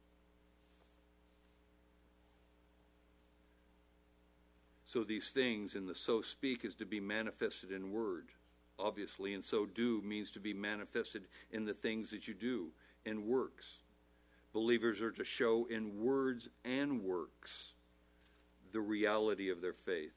So these things in the so speak is to be manifested in word, obviously, and so do means to be manifested in the things that you do, in works. Believers are to show in words and works the reality of their faith.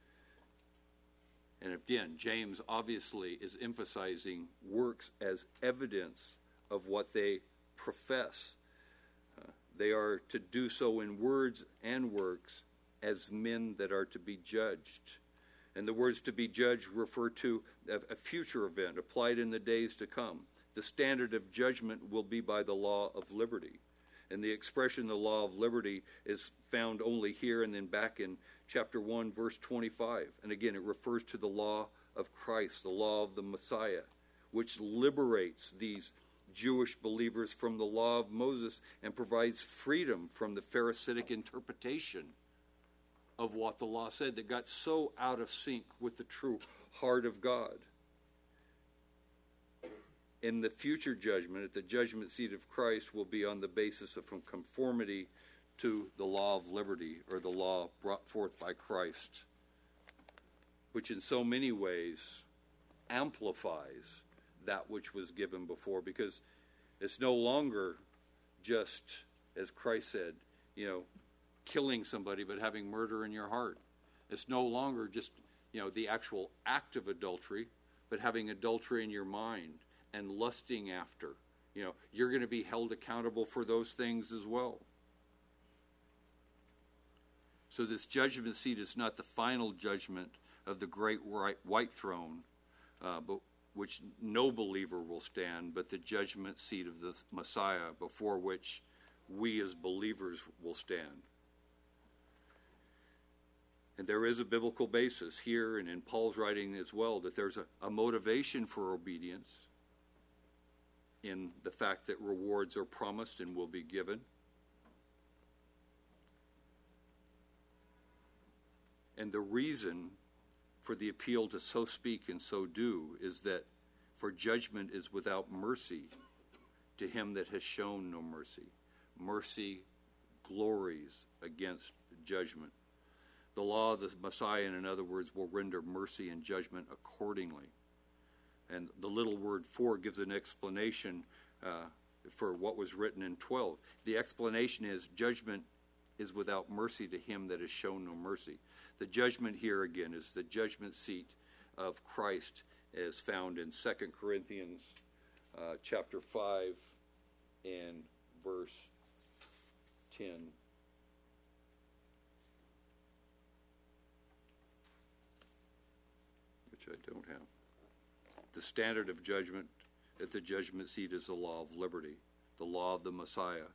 And again, James obviously is emphasizing works as evidence of what they profess. They are to do so in words and works as men that are to be judged. And the words to be judged refer to a future event applied in the days to come. The standard of judgment will be by the law of liberty. And the expression, the law of liberty, is found only here and then back in chapter 1, verse 25. And again, it refers to the law of Christ, the law of the Messiah, which liberates these Jewish believers from the law of Moses and provides freedom from the Pharisaic interpretation of what the law said that got so out of sync with the true heart of God. In the future judgment, at the judgment seat of Christ, will be on the basis of conformity to the law of liberty, or the law brought forth by Christ, which in so many ways amplifies that which was given before, because it's no longer just, as Christ said, killing somebody but having murder in your heart. It's no longer just, the actual act of adultery, but having adultery in your mind and lusting after. You're going to be held accountable for those things as well. So this judgment seat is not the final judgment of the great white throne, but which no believer will stand, but the judgment seat of the Messiah, before which we as believers will stand. And there is a biblical basis here and in Paul's writing as well, that there's a motivation for obedience in the fact that rewards are promised and will be given. And the reason for the appeal to so speak and so do is that for judgment is without mercy to him that has shown no mercy. Mercy glories against judgment. The law of the Messiah, in other words, will render mercy and judgment accordingly. And the little word "for" gives an explanation for what was written in 12. The explanation is judgment is without mercy to him that has shown no mercy. The judgment here again is the judgment seat of Christ, as found in 2 Corinthians chapter 5 and verse 10. Which I don't have. The standard of judgment at the judgment seat is the law of liberty, the law of the Messiah.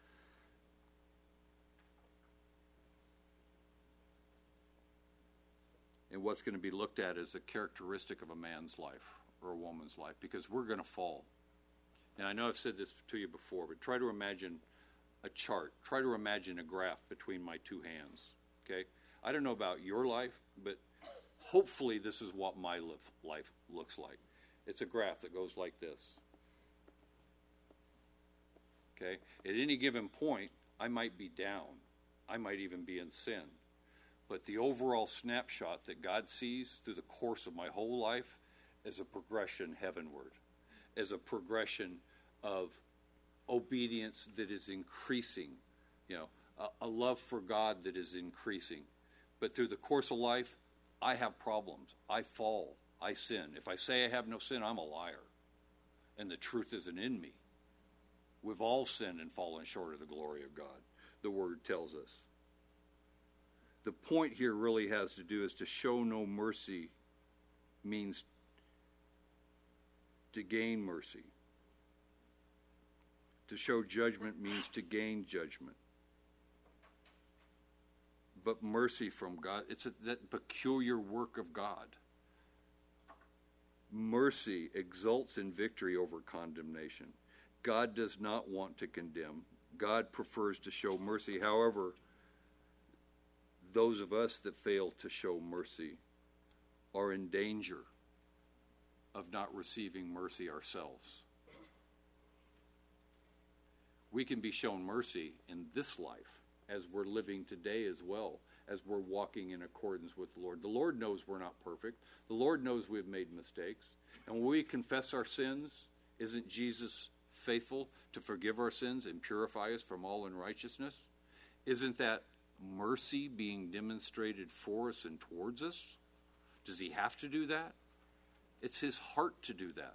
And what's going to be looked at as a characteristic of a man's life or a woman's life, because we're going to fall. And I know I've said this to you before, but try to imagine a chart. Try to imagine a graph between my two hands, okay? I don't know about your life, but hopefully this is what my life looks like. It's a graph that goes like this, okay? At any given point, I might be down. I might even be in sin. But the overall snapshot that God sees through the course of my whole life is a progression heavenward, as a progression of obedience that is increasing, a love for God that is increasing. But through the course of life, I have problems. I fall. I sin. If I say I have no sin, I'm a liar. And the truth isn't in me. We've all sinned and fallen short of the glory of God, the Word tells us. The point here really has to do is to show no mercy means to gain mercy. To show judgment means to gain judgment. But mercy from God, it's that peculiar work of God. Mercy exults in victory over condemnation. God does not want to condemn. God prefers to show mercy. However, those of us that fail to show mercy are in danger of not receiving mercy ourselves. We can be shown mercy in this life as we're living today as well, as we're walking in accordance with the Lord. The Lord knows we're not perfect. The Lord knows we've made mistakes. And when we confess our sins, isn't Jesus faithful to forgive our sins and purify us from all unrighteousness? Isn't that mercy being demonstrated for us and towards us? Does he have to do that? It's his heart to do that.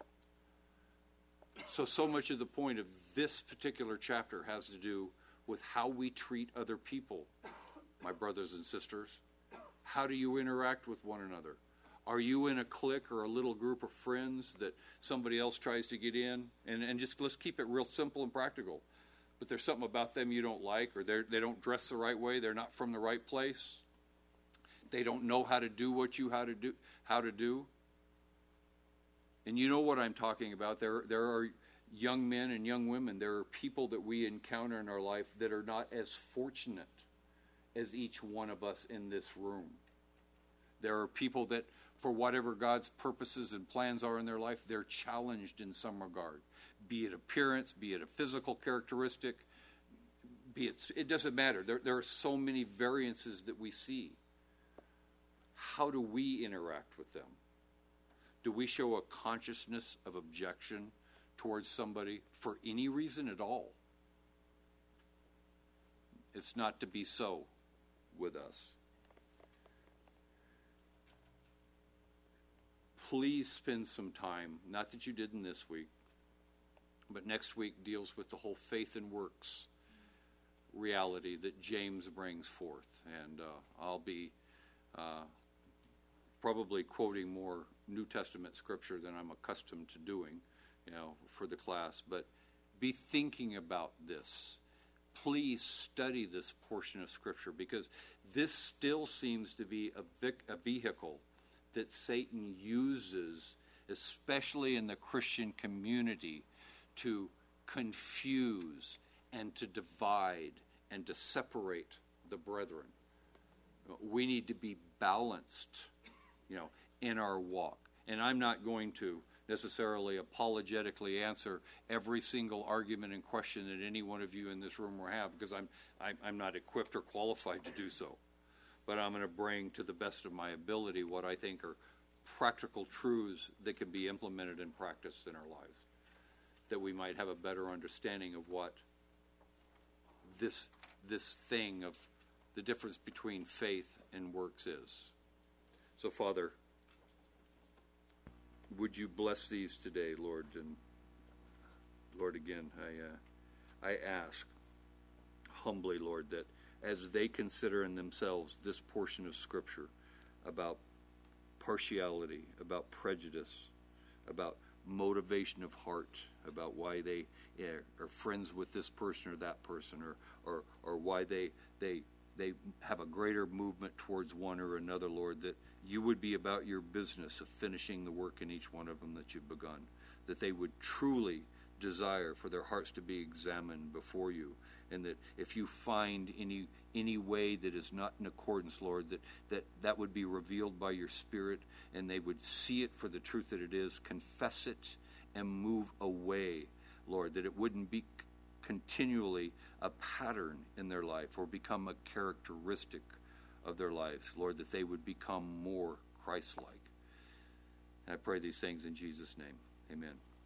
So much of the point of this particular chapter has to do with how we treat other people, my brothers and sisters. How do you interact with one another? Are you in a clique or a little group of friends that somebody else tries to get in? And just let's keep it real simple and practical. But there's something about them you don't like, or they don't dress the right way, they're not from the right place, they don't know how to do what you how to do. And you know what I'm talking about. There are young men and young women, there are people that we encounter in our life that are not as fortunate as each one of us in this room. There are people that, for whatever God's purposes and plans are in their life, they're challenged in some regard. Be it appearance, be it a physical characteristic, it doesn't matter. There are so many variances that we see. How do we interact with them? Do we show a consciousness of objection towards somebody for any reason at all? It's not to be so with us. Please spend some time, not that you didn't this week, but next week deals with the whole faith and works reality that James brings forth. And I'll be probably quoting more New Testament scripture than I'm accustomed to doing, for the class. But be thinking about this. Please study this portion of scripture, because this still seems to be a vehicle that Satan uses, especially in the Christian community, to confuse and to divide and to separate the brethren. We need to be balanced, in our walk. And I'm not going to necessarily apologetically answer every single argument and question that any one of you in this room will have, because I'm not equipped or qualified to do so. But I'm going to bring to the best of my ability what I think are practical truths that can be implemented and practiced in our lives, that we might have a better understanding of what this thing of the difference between faith and works is. So, Father, would you bless these today, Lord? And Lord, again, I ask humbly, Lord, that as they consider in themselves this portion of Scripture about partiality, about prejudice, about motivation of heart, about why they are friends with this person or that person, or why they have a greater movement towards one or another, Lord, that you would be about your business of finishing the work in each one of them that you've begun, that they would truly desire for their hearts to be examined before you, and that if you find any way that is not in accordance, Lord, that would be revealed by your Spirit, and they would see it for the truth that it is, confess it, and move away, Lord, that it wouldn't be continually a pattern in their life or become a characteristic of their lives, Lord, that they would become more Christ-like. And I pray these things in Jesus' name. Amen.